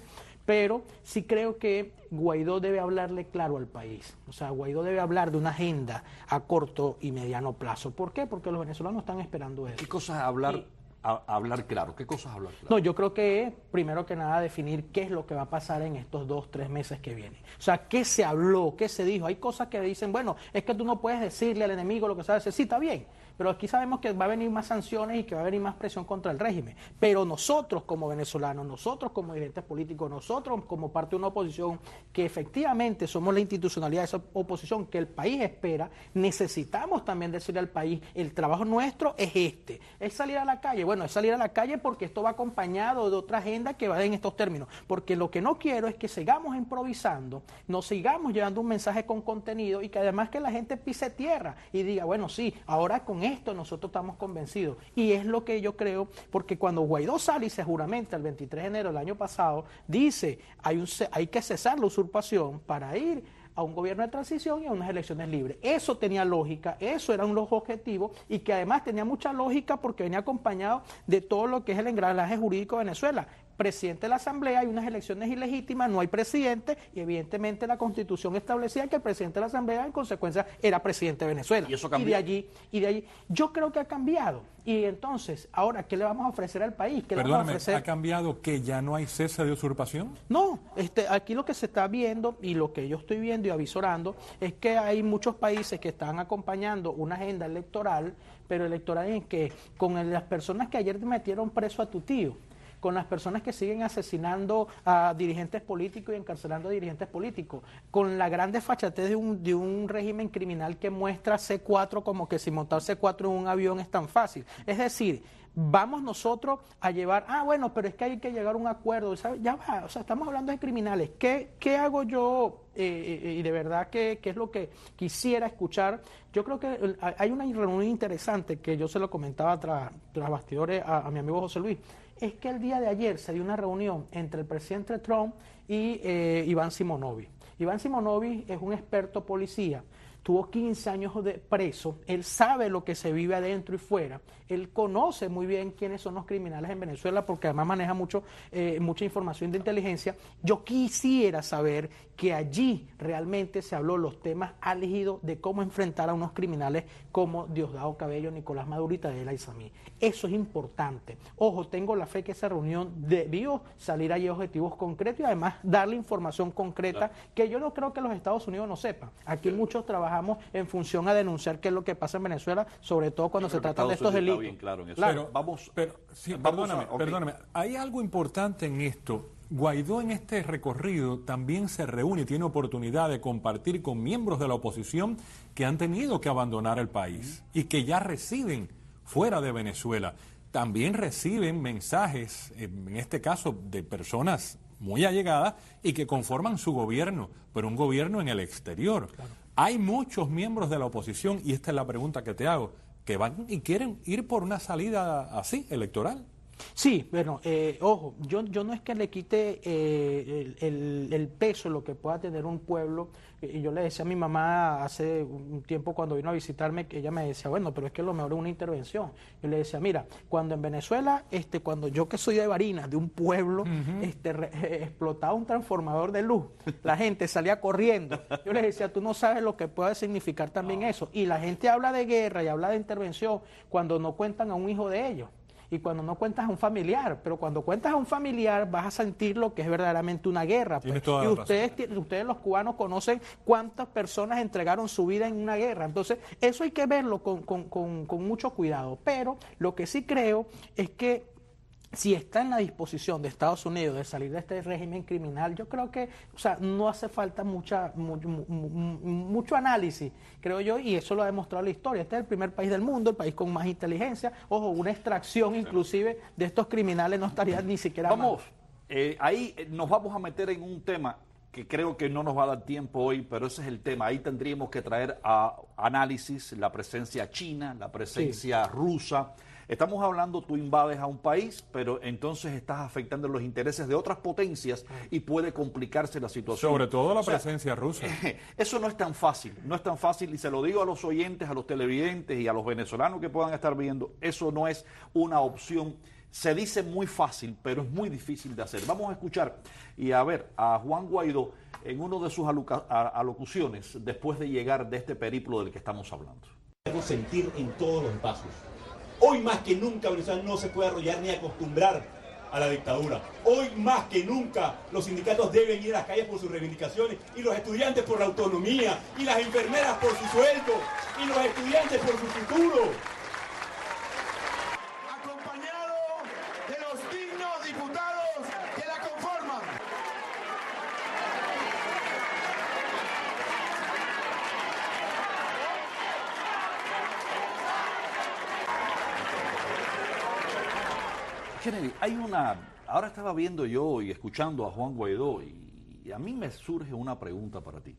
pero sí creo que Guaidó debe hablarle claro al país. O sea, Guaidó debe hablar de una agenda a corto y mediano plazo. ¿Por qué? Porque los venezolanos están esperando eso. ¿Qué cosas hablar, y, a, hablar claro? ¿Qué cosas hablar claro? No, yo creo que es, primero que nada, definir qué es lo que va a pasar en estos dos, tres meses que vienen. O sea, qué se habló, qué se dijo. Hay cosas que dicen, bueno, es que tú no puedes decirle al enemigo lo que sabes decir. Sí, está bien. Pero aquí sabemos que va a venir más sanciones y que va a venir más presión contra el régimen. Pero nosotros como venezolanos, nosotros como dirigentes políticos, nosotros como parte de una oposición que efectivamente somos la institucionalidad de esa oposición que el país espera, necesitamos también decirle al país, el trabajo nuestro es este, es salir a la calle. Bueno, es salir a la calle porque esto va acompañado de otra agenda que va en estos términos. Porque lo que no quiero es que sigamos improvisando, nos sigamos llevando un mensaje con contenido y que además que la gente pise tierra y diga, bueno, sí, ahora con esto nosotros estamos convencidos. Y es lo que yo creo, porque cuando Guaidó sale y se juramenta el veintitrés de enero del año pasado, dice, hay, un, hay que cesar la usurpación para ir a un gobierno de transición y a unas elecciones libres. Eso tenía lógica, eso eran los objetivos y que además tenía mucha lógica porque venía acompañado de todo lo que es el engranaje jurídico de Venezuela. Presidente de la Asamblea, hay unas elecciones ilegítimas, no hay presidente y evidentemente la Constitución establecía que el presidente de la Asamblea en consecuencia era presidente de Venezuela. Y eso cambió. Y de allí, y de allí, yo creo que ha cambiado. Y entonces, ahora, ¿qué le vamos a ofrecer al país? ¿Qué le vamos a ofrecer? ¿Ha cambiado que ya no hay cese de usurpación? No, este, aquí lo que se está viendo y lo que yo estoy viendo y avisorando es que hay muchos países que están acompañando una agenda electoral, pero electoral en que con las personas que ayer metieron preso a tu tío, con las personas que siguen asesinando a dirigentes políticos y encarcelando a dirigentes políticos, con la gran desfachatez de un, de un régimen criminal que muestra C cuatro como que si montar C cuatro en un avión es tan fácil. Es decir, vamos nosotros a llevar, ah, bueno, pero es que hay que llegar a un acuerdo, ¿sabes? Ya va, o sea, estamos hablando de criminales. ¿Qué, qué hago yo? Eh, y de verdad que, que es lo que quisiera escuchar. Yo creo que hay una reunión interesante que yo se lo comentaba tras, tras bastidores a, a mi amigo José Luis. Es que el día de ayer se dio una reunión entre el presidente Trump y eh, Iván Simonovic. Iván Simonovic es un experto policía, tuvo quince años de preso, él sabe lo que se vive adentro y fuera, él conoce muy bien quiénes son los criminales en Venezuela porque además maneja mucho, eh, mucha información de inteligencia. Yo quisiera saber que allí realmente se habló los temas álgidos de cómo enfrentar a unos criminales como Diosdado Cabello, Nicolás Maduro y Tadeo Aizamí. Eso es importante. Ojo, tengo la fe que esa reunión debió salir allí objetivos concretos y además darle información concreta claro. que yo no creo que los Estados Unidos no sepan. Aquí sí. muchos trabajamos en función a denunciar qué es lo que pasa en Venezuela, sobre todo cuando se trata de estos delitos. Bien claro en eso. Claro. Pero vamos, pero, sí, vamos perdóname, a, okay. perdóname. Hay algo importante en esto. Guaidó en este recorrido también se reúne y tiene oportunidad de compartir con miembros de la oposición que han tenido que abandonar el país y que ya residen fuera de Venezuela. También reciben mensajes, en este caso, de personas muy allegadas y que conforman su gobierno, pero un gobierno en el exterior. Claro. Hay muchos miembros de la oposición, y esta es la pregunta que te hago, que van y quieren ir por una salida así, electoral. Sí, bueno, eh, ojo, yo, yo no es que le quite eh, el, el, el peso, lo que pueda tener un pueblo. Y yo le decía a mi mamá hace un tiempo cuando vino a visitarme, que ella me decía, bueno, pero es que lo mejor es una intervención. Yo le decía, mira, cuando en Venezuela, este, cuando yo que soy de Barinas, de un pueblo, uh-huh. este, re, eh, explotaba un transformador de luz, la gente salía corriendo. Yo le decía, tú no sabes lo que puede significar también no. eso. Y la gente habla de guerra y habla de intervención cuando no cuentan a un hijo de ellos. Y cuando no cuentas a un familiar, pero cuando cuentas a un familiar vas a sentir lo que es verdaderamente una guerra. Pues. Y ustedes, ustedes los cubanos conocen cuántas personas entregaron su vida en una guerra. Entonces, eso hay que verlo con, con, con, con mucho cuidado. Pero lo que sí creo es que si está en la disposición de Estados Unidos de salir de este régimen criminal, yo creo que, o sea, no hace falta mucha, mucho, mucho análisis, creo yo, y eso lo ha demostrado la historia. Este es el primer país del mundo, el país con más inteligencia. Ojo, una extracción inclusive de estos criminales no estaría ni siquiera Vamos, eh, ahí nos vamos a meter en un tema que creo que no nos va a dar tiempo hoy, pero ese es el tema. Ahí tendríamos que traer a análisis la presencia china, la presencia sí. rusa. Estamos hablando, tú invades a un país, pero entonces estás afectando los intereses de otras potencias y puede complicarse la situación. Sobre todo la o sea, presencia rusa. Eso no es tan fácil, no es tan fácil, y se lo digo a los oyentes, a los televidentes y a los venezolanos que puedan estar viendo, eso no es una opción se dice muy fácil, pero es muy difícil de hacer. Vamos a escuchar y a ver a Juan Guaidó en una de sus aloca- alocuciones después de llegar de este periplo del que estamos hablando. Debemos sentir en todos los espacios. Hoy más que nunca Venezuela no se puede arrollar ni acostumbrar a la dictadura. Hoy más que nunca los sindicatos deben ir a las calles por sus reivindicaciones y los estudiantes por la autonomía y las enfermeras por su sueldo y los estudiantes por su futuro. Acompañado de los dignos diputados que la conforman. Kennedy, hay una... Ahora estaba viendo yo y escuchando a Juan Guaidó y, y a mí me surge una pregunta para ti.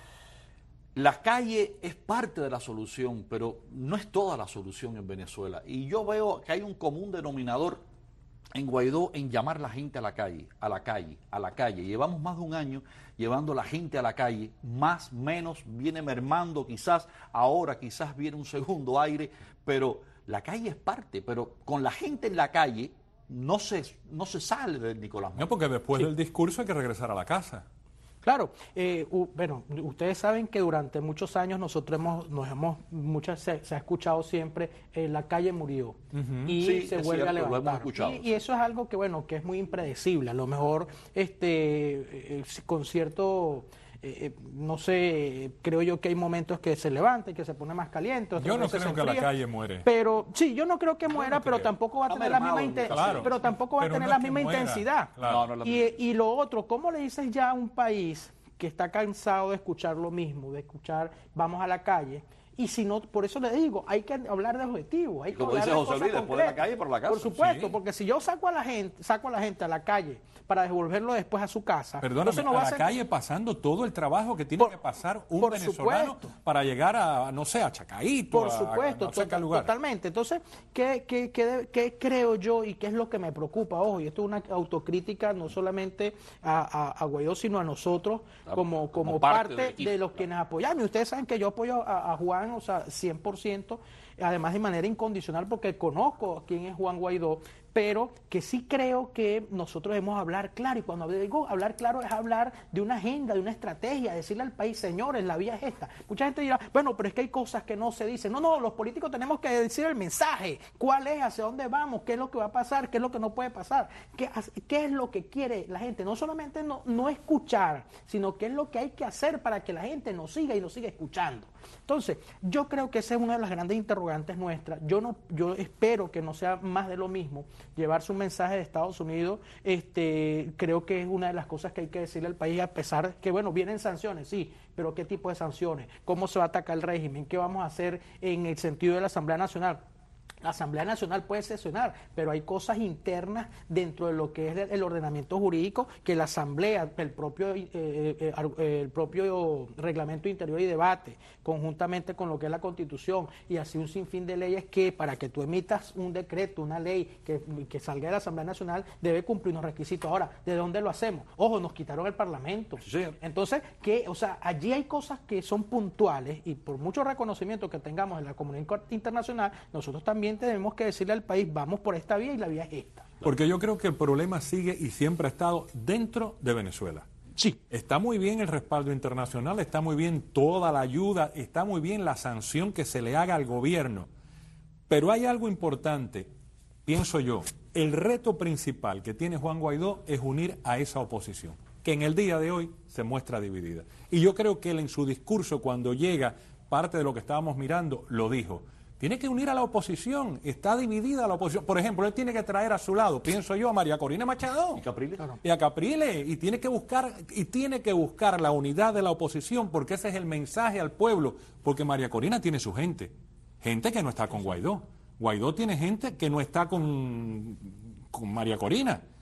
La calle es parte de la solución, pero no es toda la solución en Venezuela. Y yo veo que hay un común denominador en Guaidó en llamar a la gente a la calle, a la calle, a la calle. Llevamos más de un año llevando a la gente a la calle, más, menos, viene mermando quizás, ahora quizás viene un segundo aire, pero la calle es parte, pero con la gente en la calle no se, no se sale de Nicolás Maduro. No, porque después Sí. del discurso hay que regresar a la casa. Claro, eh, u- bueno, ustedes saben que durante muchos años nosotros hemos, nos hemos, muchas se, se ha escuchado siempre, eh, la calle murió Ujú. y Sí, se es vuelve cierto, a lo hemos levantar. escuchado, y, y eso es algo que bueno, que es muy impredecible. A lo mejor, este, eh, con cierto, eh, eh, no sé, creo yo que hay momentos que se levanta y que se pone más caliente. otros Yo no veces creo se que la enfría. calle muere. Pero sí, yo no creo que muera, pero creo. tampoco va a Ha tener la misma mermado, intensidad. claro. Pero tampoco va Pero a tener no la es que misma muera. intensidad. Claro. No, no es la Y, y lo otro, ¿cómo le dices ya a un país que está cansado de escuchar lo mismo, de escuchar vamos a la calle? Y si no, por eso le digo, hay que hablar de objetivos, hay que Como hablar dice de José cosas Luis, después de la concretas. calle, por la casa. Por supuesto, Sí. porque si yo saco a la gente, saco a la gente a la calle para devolverlo después a su casa, Perdóname, entonces no a va a la ser- calle pasando todo el trabajo que tiene Por- que pasar un por venezolano supuesto. para llegar a, no sé, a Chacaíto, Por a- supuesto, a no sé qué total- lugar. totalmente. Entonces, ¿qué, qué, qué, de- qué creo yo y qué es lo que me preocupa? Ojo, y esto es una autocrítica no solamente a, a, a Guaidó, sino a nosotros Claro, como, como, como parte parte, del equipo, de los quienes apoyamos. Y ustedes saben que yo apoyo a, a Juan, o sea, cien por ciento, además de manera incondicional, porque conozco quién es Juan Guaidó, pero que sí creo que nosotros debemos hablar claro, y cuando digo hablar claro es hablar de una agenda, de una estrategia, decirle al país, señores, la vía es esta. Mucha gente dirá, bueno, pero es que hay cosas que no se dicen. No, no, los políticos tenemos que decir el mensaje, cuál es, hacia dónde vamos, qué es lo que va a pasar, qué es lo que no puede pasar, qué, qué es lo que quiere la gente. No solamente no, no escuchar, sino qué es lo que hay que hacer para que la gente nos siga y nos siga escuchando. Entonces, yo creo que esa es una de las grandes interrogantes nuestras. Yo no, yo espero que no sea más de lo mismo. Llevarse un mensaje de Estados Unidos, este, creo que es una de las cosas que hay que decirle al país, a pesar que, bueno, vienen sanciones, sí, pero ¿qué tipo de sanciones? ¿Cómo se va a atacar el régimen? ¿Qué vamos a hacer en el sentido de la Asamblea Nacional? La Asamblea Nacional puede sesionar, pero hay cosas internas dentro de lo que es el ordenamiento jurídico que la Asamblea, el propio, eh, eh, eh, el propio reglamento interior y debate, conjuntamente con lo que es la Constitución y así un sinfín de leyes que para que tú emitas un decreto, una ley que, que salga de la Asamblea Nacional debe cumplir unos requisitos. Ahora, ¿de dónde lo hacemos? Ojo, nos quitaron el Parlamento. Sí. Entonces, que, o sea, allí hay cosas que son puntuales y por mucho reconocimiento que tengamos en la comunidad internacional, nosotros también tenemos que decirle al país, vamos por esta vía y la vía es esta. Porque yo creo que el problema sigue y siempre ha estado dentro de Venezuela. Sí. Está muy bien el respaldo internacional, está muy bien toda la ayuda, está muy bien la sanción que se le haga al gobierno. Pero hay algo importante, pienso yo, el reto principal que tiene Juan Guaidó es unir a esa oposición, que en el día de hoy se muestra dividida. Y yo creo que él en su discurso, cuando llega, parte de lo que estábamos mirando, lo dijo. Tiene que unir a la oposición, está dividida la oposición. Por ejemplo, él tiene que traer a su lado, pienso yo, a María Corina Machado. ¿Y Capriles? Y a Capriles, y tiene que buscar, y tiene que buscar la unidad de la oposición, porque ese es el mensaje al pueblo, porque María Corina tiene su gente, gente que no está con Guaidó. Guaidó tiene gente que no está con, con María Corina.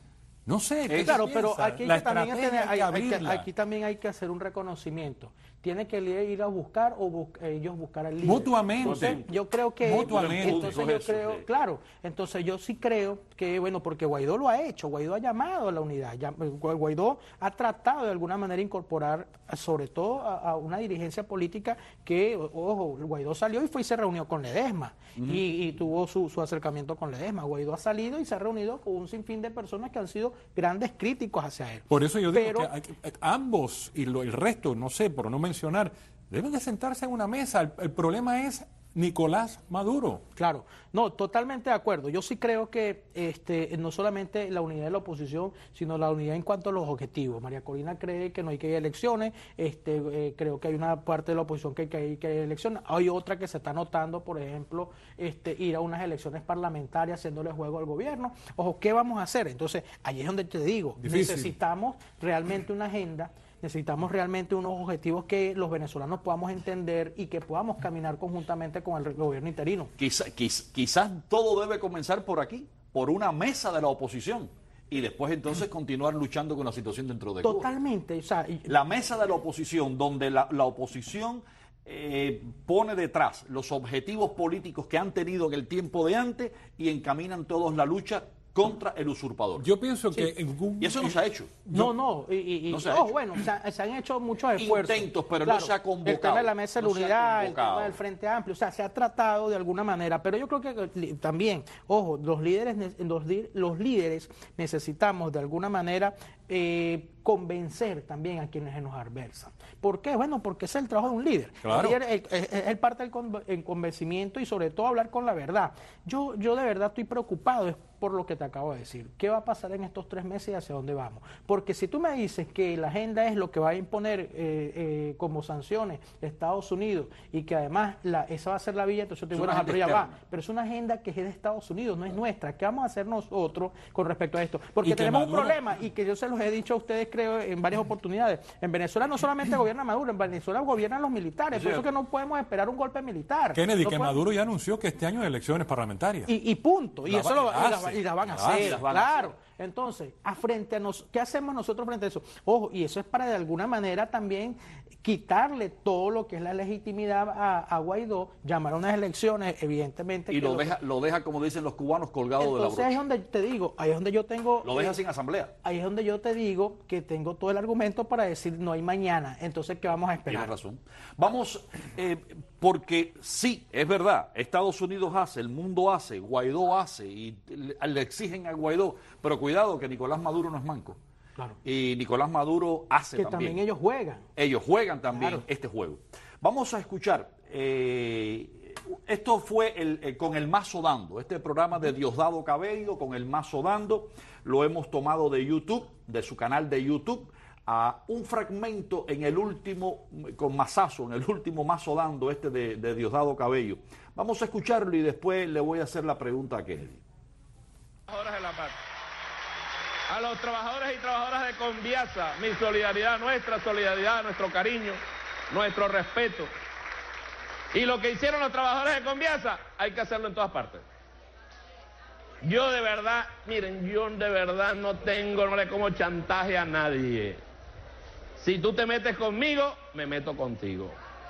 No sé, ¿qué claro, se pero piensa? aquí, La que también hay, estrategia hay- hay que hay que- abrirla. aquí también hay que hacer un reconocimiento. Tiene que el- ir a buscar o bus- ellos buscar al líder. Mutuamente. Entonces, yo creo que Mutuamente. entonces yo Eso, creo, sí. claro, entonces yo sí creo que bueno, porque Guaidó lo ha hecho, Guaidó ha llamado a la unidad, ya- Guaidó ha tratado de alguna manera incorporar sobre todo a, a una dirigencia política que, ojo, Guaidó salió y fue y se reunió con Ledesma Ujú. y, y tuvo su, su acercamiento con Ledesma. Guaidó ha salido y se ha reunido con un sinfín de personas que han sido grandes críticos hacia él. Por eso yo digo Pero- que hay que- ambos y lo- el resto, no sé, por no mencionar, deben de sentarse en una mesa. El, el problema es Nicolás Maduro. Claro, no, totalmente de acuerdo. Yo sí creo que este, no solamente la unidad de la oposición, sino la unidad en cuanto a los objetivos. María Corina cree que no hay que ir a elecciones, este, eh, creo que hay una parte de la oposición que hay que ir, que ir a elecciones, hay otra que se está notando, por ejemplo, este, ir a unas elecciones parlamentarias haciéndole juego al gobierno. Ojo, ¿qué vamos a hacer? Entonces, ahí es donde te digo, Difícil. necesitamos realmente una agenda. Necesitamos realmente unos objetivos que los venezolanos podamos entender y que podamos caminar conjuntamente con el gobierno interino. Quizá- quiz- quizás todo debe comenzar por aquí, por una mesa de la oposición, y después entonces continuar luchando con la situación dentro de Cuba. Totalmente, o sea, y- La mesa de la oposición, donde la, la oposición eh, pone detrás los objetivos políticos que han tenido en el tiempo de antes y encaminan todos la lucha contra el usurpador. Yo pienso Sí. que en un- Y eso no se ha hecho. No, no, y, y- y- No se ha no, hecho. bueno, se, ha- se han hecho muchos esfuerzos. Intentos, pero no se ha convocado. El tema de la mesa de la No se ha unidad, el convocado. tema del Frente Amplio, o sea, se ha tratado de alguna manera, pero yo creo que li- también, ojo, los líderes, ne- los, li- los líderes necesitamos de alguna manera eh, convencer también a quienes nos adversan. ¿Por qué? Bueno, porque ese es el trabajo de un líder. Claro. El líder es, es- es el parte del con- el convencimiento y sobre todo hablar con la verdad. Yo, yo de verdad estoy preocupado es por lo que te acabo de decir. ¿Qué va a pasar en estos tres meses y hacia dónde vamos? Porque si tú me dices que la agenda es lo que va a imponer eh, eh, como sanciones Estados Unidos y que además la, esa va a ser la vía, entonces yo te Es digo, una bueno, agenda pero ya va. externa. Pero es una agenda que es de Estados Unidos, no es nuestra. ¿Qué vamos a hacer nosotros con respecto a esto? Porque Y que tenemos un Maduro- problema y que yo se los he dicho a ustedes, creo, en varias oportunidades. En Venezuela no solamente gobierna Maduro, en Venezuela gobiernan los militares. Por eso que no podemos esperar un golpe militar. Kennedy, No que podemos- Maduro ya anunció que este año hay elecciones parlamentarias. y, y punto. Y La eso va- lo, y y la la, hace. y la van a La hace. hacer, Las van a claro. Entonces, a frente a nos, ¿qué hacemos nosotros frente a eso? Ojo, y eso es para de alguna manera también quitarle todo lo que es la legitimidad a, a Guaidó, llamar a unas elecciones, evidentemente. Y que lo deja, lo deja, como dicen los cubanos, colgado de la Entonces ahí es brocha. donde te digo, ahí es donde yo tengo... Lo deja eh, sin asamblea. Ahí es donde yo te digo que tengo todo el argumento para decir no hay mañana. Entonces, ¿qué vamos a esperar? Tienes razón. Vamos, eh, porque sí, es verdad, Estados Unidos hace, el mundo hace, Guaidó hace, y le, le exigen a Guaidó, pero cuidado que Nicolás Maduro no es manco. Claro. Y Nicolás Maduro hace Que también. también ellos juegan. Ellos juegan también Claro. este juego. Vamos a escuchar, eh, esto fue el, eh, con el Mazo Dando, este programa de Diosdado Cabello con el Mazo Dando, lo hemos tomado de YouTube, de su canal de YouTube, a un fragmento en el último, con Mazazo, en el último Mazo Dando, este de, de Diosdado Cabello. Vamos a escucharlo y después le voy a hacer la pregunta a Kennedy. Trabajadoras de la paz. A los trabajadores y trabajadoras de Conviasa, mi solidaridad, nuestra solidaridad, nuestro cariño, nuestro respeto. Y lo que hicieron los trabajadores de Conviasa, hay que hacerlo en todas partes. Yo de verdad, miren, yo de verdad no tengo, no le como chantaje a nadie. Si tú te metes conmigo, me meto contigo.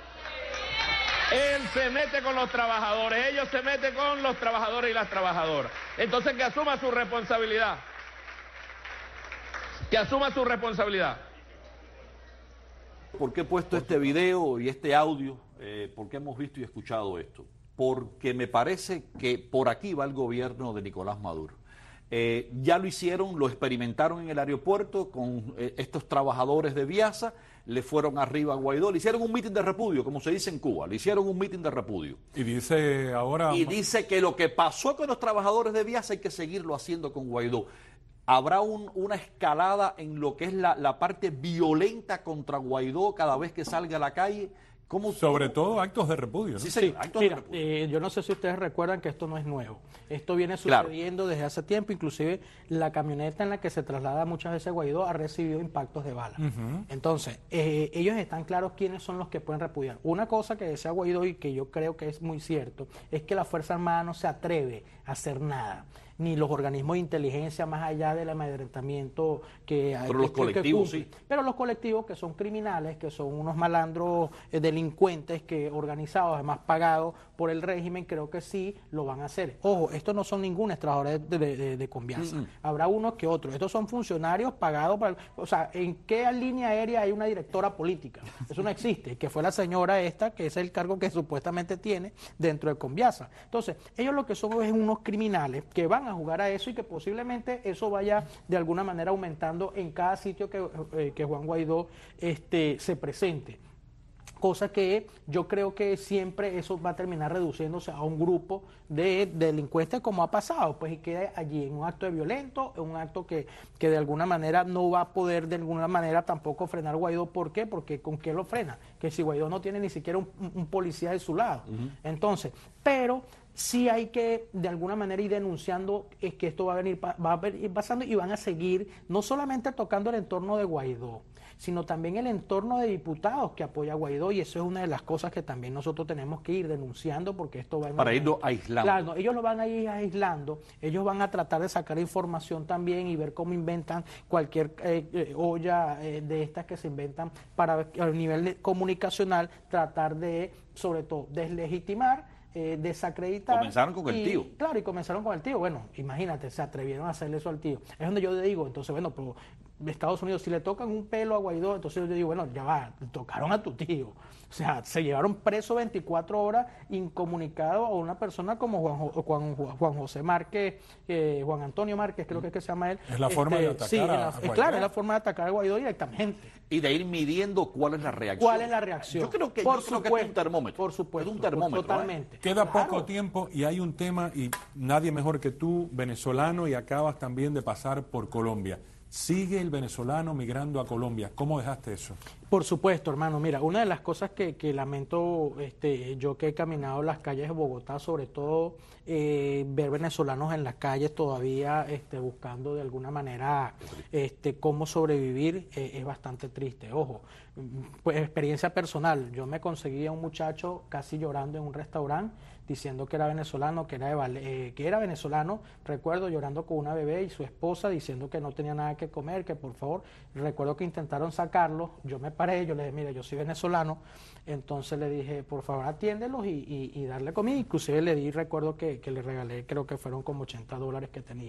Él se mete con los trabajadores, ellos se meten con los trabajadores y las trabajadoras. Entonces que asuma su responsabilidad. Que asuma su responsabilidad. ¿Por qué he puesto este video y este audio? Eh, ¿Por qué hemos visto y escuchado esto? Porque me parece que por aquí va el gobierno de Nicolás Maduro. Eh, ya lo hicieron, lo experimentaron en el aeropuerto con eh, estos trabajadores de Viasa, le fueron arriba a Guaidó, le hicieron un mitin de repudio, como se dice en Cuba, le hicieron un mitin de repudio. Y dice ahora... Y dice que lo que pasó con los trabajadores de Viasa hay que seguirlo haciendo con Guaidó. Habrá un, una escalada en lo que es la, la parte violenta contra Guaidó cada vez que salga a la calle. ¿Cómo, Sobre cómo? todo actos de repudio, ¿no? Sí, Sí, señor, actos de mira, repudio. eh, yo no sé si ustedes recuerdan que esto no es nuevo. Esto viene Claro. sucediendo desde hace tiempo. Inclusive la camioneta en la que se traslada muchas veces Guaidó ha recibido impactos de bala. Ujú. Entonces, eh, ellos están claros quiénes son los que pueden repudiar. Una cosa que decía Guaidó y que yo creo que es muy cierto, es que la Fuerza Armada no se atreve a hacer nada. ni los organismos de inteligencia más allá del amedrentamiento que hay. Pero los que, que colectivos cumplen. sí. Pero los colectivos que son criminales, que son unos malandros eh, delincuentes que organizados, además pagados por el régimen, creo que sí lo van a hacer. Ojo, estos no son ningún extrabajador de, de, de, de Conviasa. Mm-hmm. Habrá unos que otros. Estos son funcionarios pagados para... O sea, ¿en qué línea aérea hay una directora política? Eso no existe, que fue la señora esta, que es el cargo que supuestamente tiene dentro de Conviasa. Entonces, ellos lo que son es unos criminales que van a jugar a eso y que posiblemente eso vaya de alguna manera aumentando en cada sitio que, eh, que Juan Guaidó este, se presente. Cosa que yo creo que siempre eso va a terminar reduciéndose a un grupo de delincuentes como ha pasado, pues y queda allí en un acto de violento, en un acto que, que de alguna manera no va a poder de alguna manera tampoco frenar a Guaidó. ¿Por qué? Porque ¿con qué lo frena? Que si Guaidó no tiene ni siquiera un, un policía de su lado. Uh-huh. Entonces, pero sí hay que de alguna manera ir denunciando es que esto va a venir, va a ir pasando y van a seguir no solamente tocando el entorno de Guaidó, sino también el entorno de diputados que apoya a Guaidó, y eso es una de las cosas que también nosotros tenemos que ir denunciando porque esto va a... Para irlo aislando. Claro, no, ellos lo van a ir aislando, ellos van a tratar de sacar información también y ver cómo inventan cualquier eh, eh, olla eh, de estas que se inventan para a nivel comunicacional tratar de, sobre todo, deslegitimar, Eh, desacreditar. Comenzaron con el y, tío. Claro, y comenzaron con el tío. Bueno, imagínate, se atrevieron a hacerle eso al tío. Es donde yo digo, entonces, bueno, pero Estados Unidos, si le tocan un pelo a Guaidó, entonces yo digo, bueno, ya va, tocaron a tu tío. O sea, se llevaron preso veinticuatro horas incomunicado a una persona como Juan, Juan, Juan José Márquez, eh, Juan Antonio Márquez, creo que es que se llama él. Es la forma este, de atacar sí, a, la, a Guaidó. Claro, es la forma de atacar a Guaidó directamente. Y de ir midiendo cuál es la reacción. ¿Cuál es la reacción? Yo creo que, por yo creo supuesto, que es un termómetro. Por supuesto. Es un termómetro. Totalmente. ¿eh? Queda Claro. poco tiempo y hay un tema, y nadie mejor que tú, venezolano, y acabas también de pasar por Colombia. Sigue el venezolano migrando a Colombia. ¿Cómo dejaste eso? Por supuesto, hermano. Mira, una de las cosas que, que lamento, este, yo que he caminado las calles de Bogotá, sobre todo eh, ver venezolanos en las calles todavía este, buscando de alguna manera este, cómo sobrevivir, eh, es bastante triste. Ojo, pues experiencia personal. Yo me conseguí a un muchacho casi llorando en un restaurante, diciendo que era venezolano, que era, de, eh, que era venezolano, recuerdo llorando con una bebé y su esposa diciendo que no tenía nada que comer, que por favor, recuerdo que intentaron sacarlo, yo me paré, yo le dije, mira, yo soy venezolano, entonces le dije, por favor atiéndelos y, y, y darle comida, inclusive le di, recuerdo que, que le regalé, creo que fueron como ochenta dólares que tenía.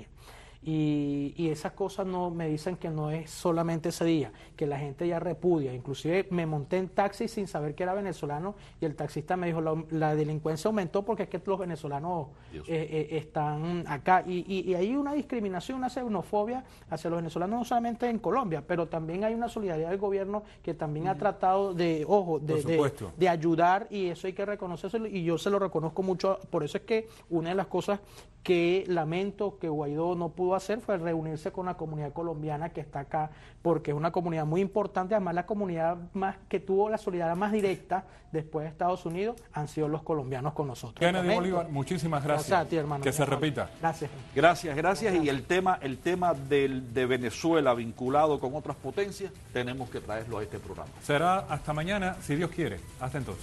Y, y esas cosas no me dicen que no es solamente ese día, que la gente ya repudia. Inclusive me monté en taxi sin saber que era venezolano y el taxista me dijo, la, la delincuencia aumentó porque es que los venezolanos eh, eh, están acá. Y, y, y hay una discriminación, una xenofobia hacia los venezolanos, no solamente en Colombia, pero también hay una solidaridad del gobierno que también mm. ha tratado de, ojo, de, de, de ayudar, y eso hay que reconocerlo y yo se lo reconozco mucho. Por eso es que una de las cosas que lamento que Guaidó no pudo hacer fue reunirse con la comunidad colombiana que está acá, porque es una comunidad muy importante. Además, la comunidad más que tuvo la solidaridad más directa después de Estados Unidos han sido los colombianos con nosotros. Kennedy Bolívar, muchísimas gracias. Gracias a ti, hermano. Que se repita. Gracias. Gracias, gracias. Y el tema, el tema del, de Venezuela vinculado con otras potencias, tenemos que traerlo a este programa. Será hasta mañana, si Dios quiere. Hasta entonces.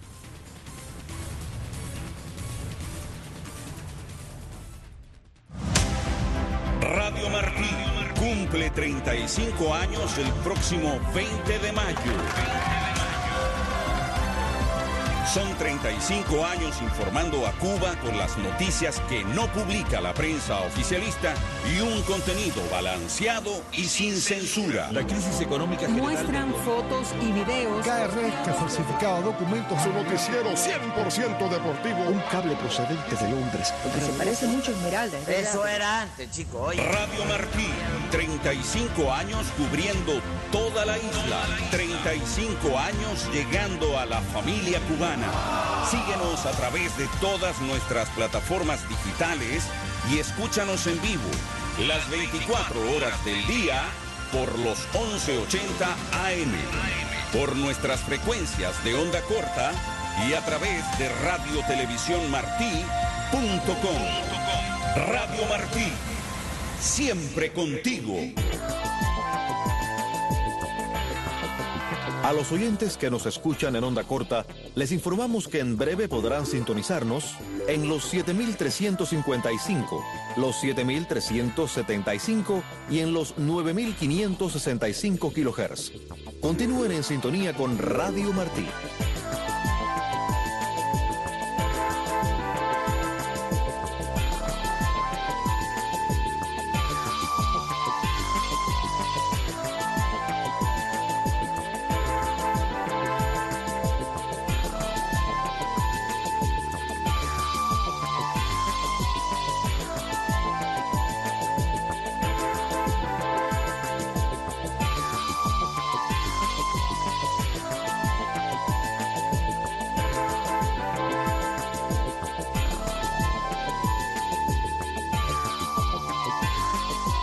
Radio Martí cumple treinta y cinco años el próximo veinte de mayo. Son treinta y cinco años informando a Cuba con las noticias que no publica la prensa oficialista y un contenido balanceado y sin censura. La crisis económica general. Muestran fotos y videos. K R que falsificaba documentos. Su noticiero cien por ciento deportivo. Un cable procedente de Londres. Porque se parece mucho a Esmeralda. Eso era antes, chico. Oye. Radio Martí, treinta y cinco años cubriendo toda la isla. treinta y cinco años llegando a la familia cubana. Síguenos a través de todas nuestras plataformas digitales y escúchanos en vivo las veinticuatro horas del día por los once ochenta A M, por nuestras frecuencias de onda corta y a través de radio televisión martí punto com. Radio Martí, siempre contigo. A los oyentes que nos escuchan en onda corta, les informamos que en breve podrán sintonizarnos en los siete mil trescientos cincuenta y cinco, los siete mil trescientos setenta y cinco y en los nueve mil quinientos sesenta y cinco kilohertz. Continúen en sintonía con Radio Martí.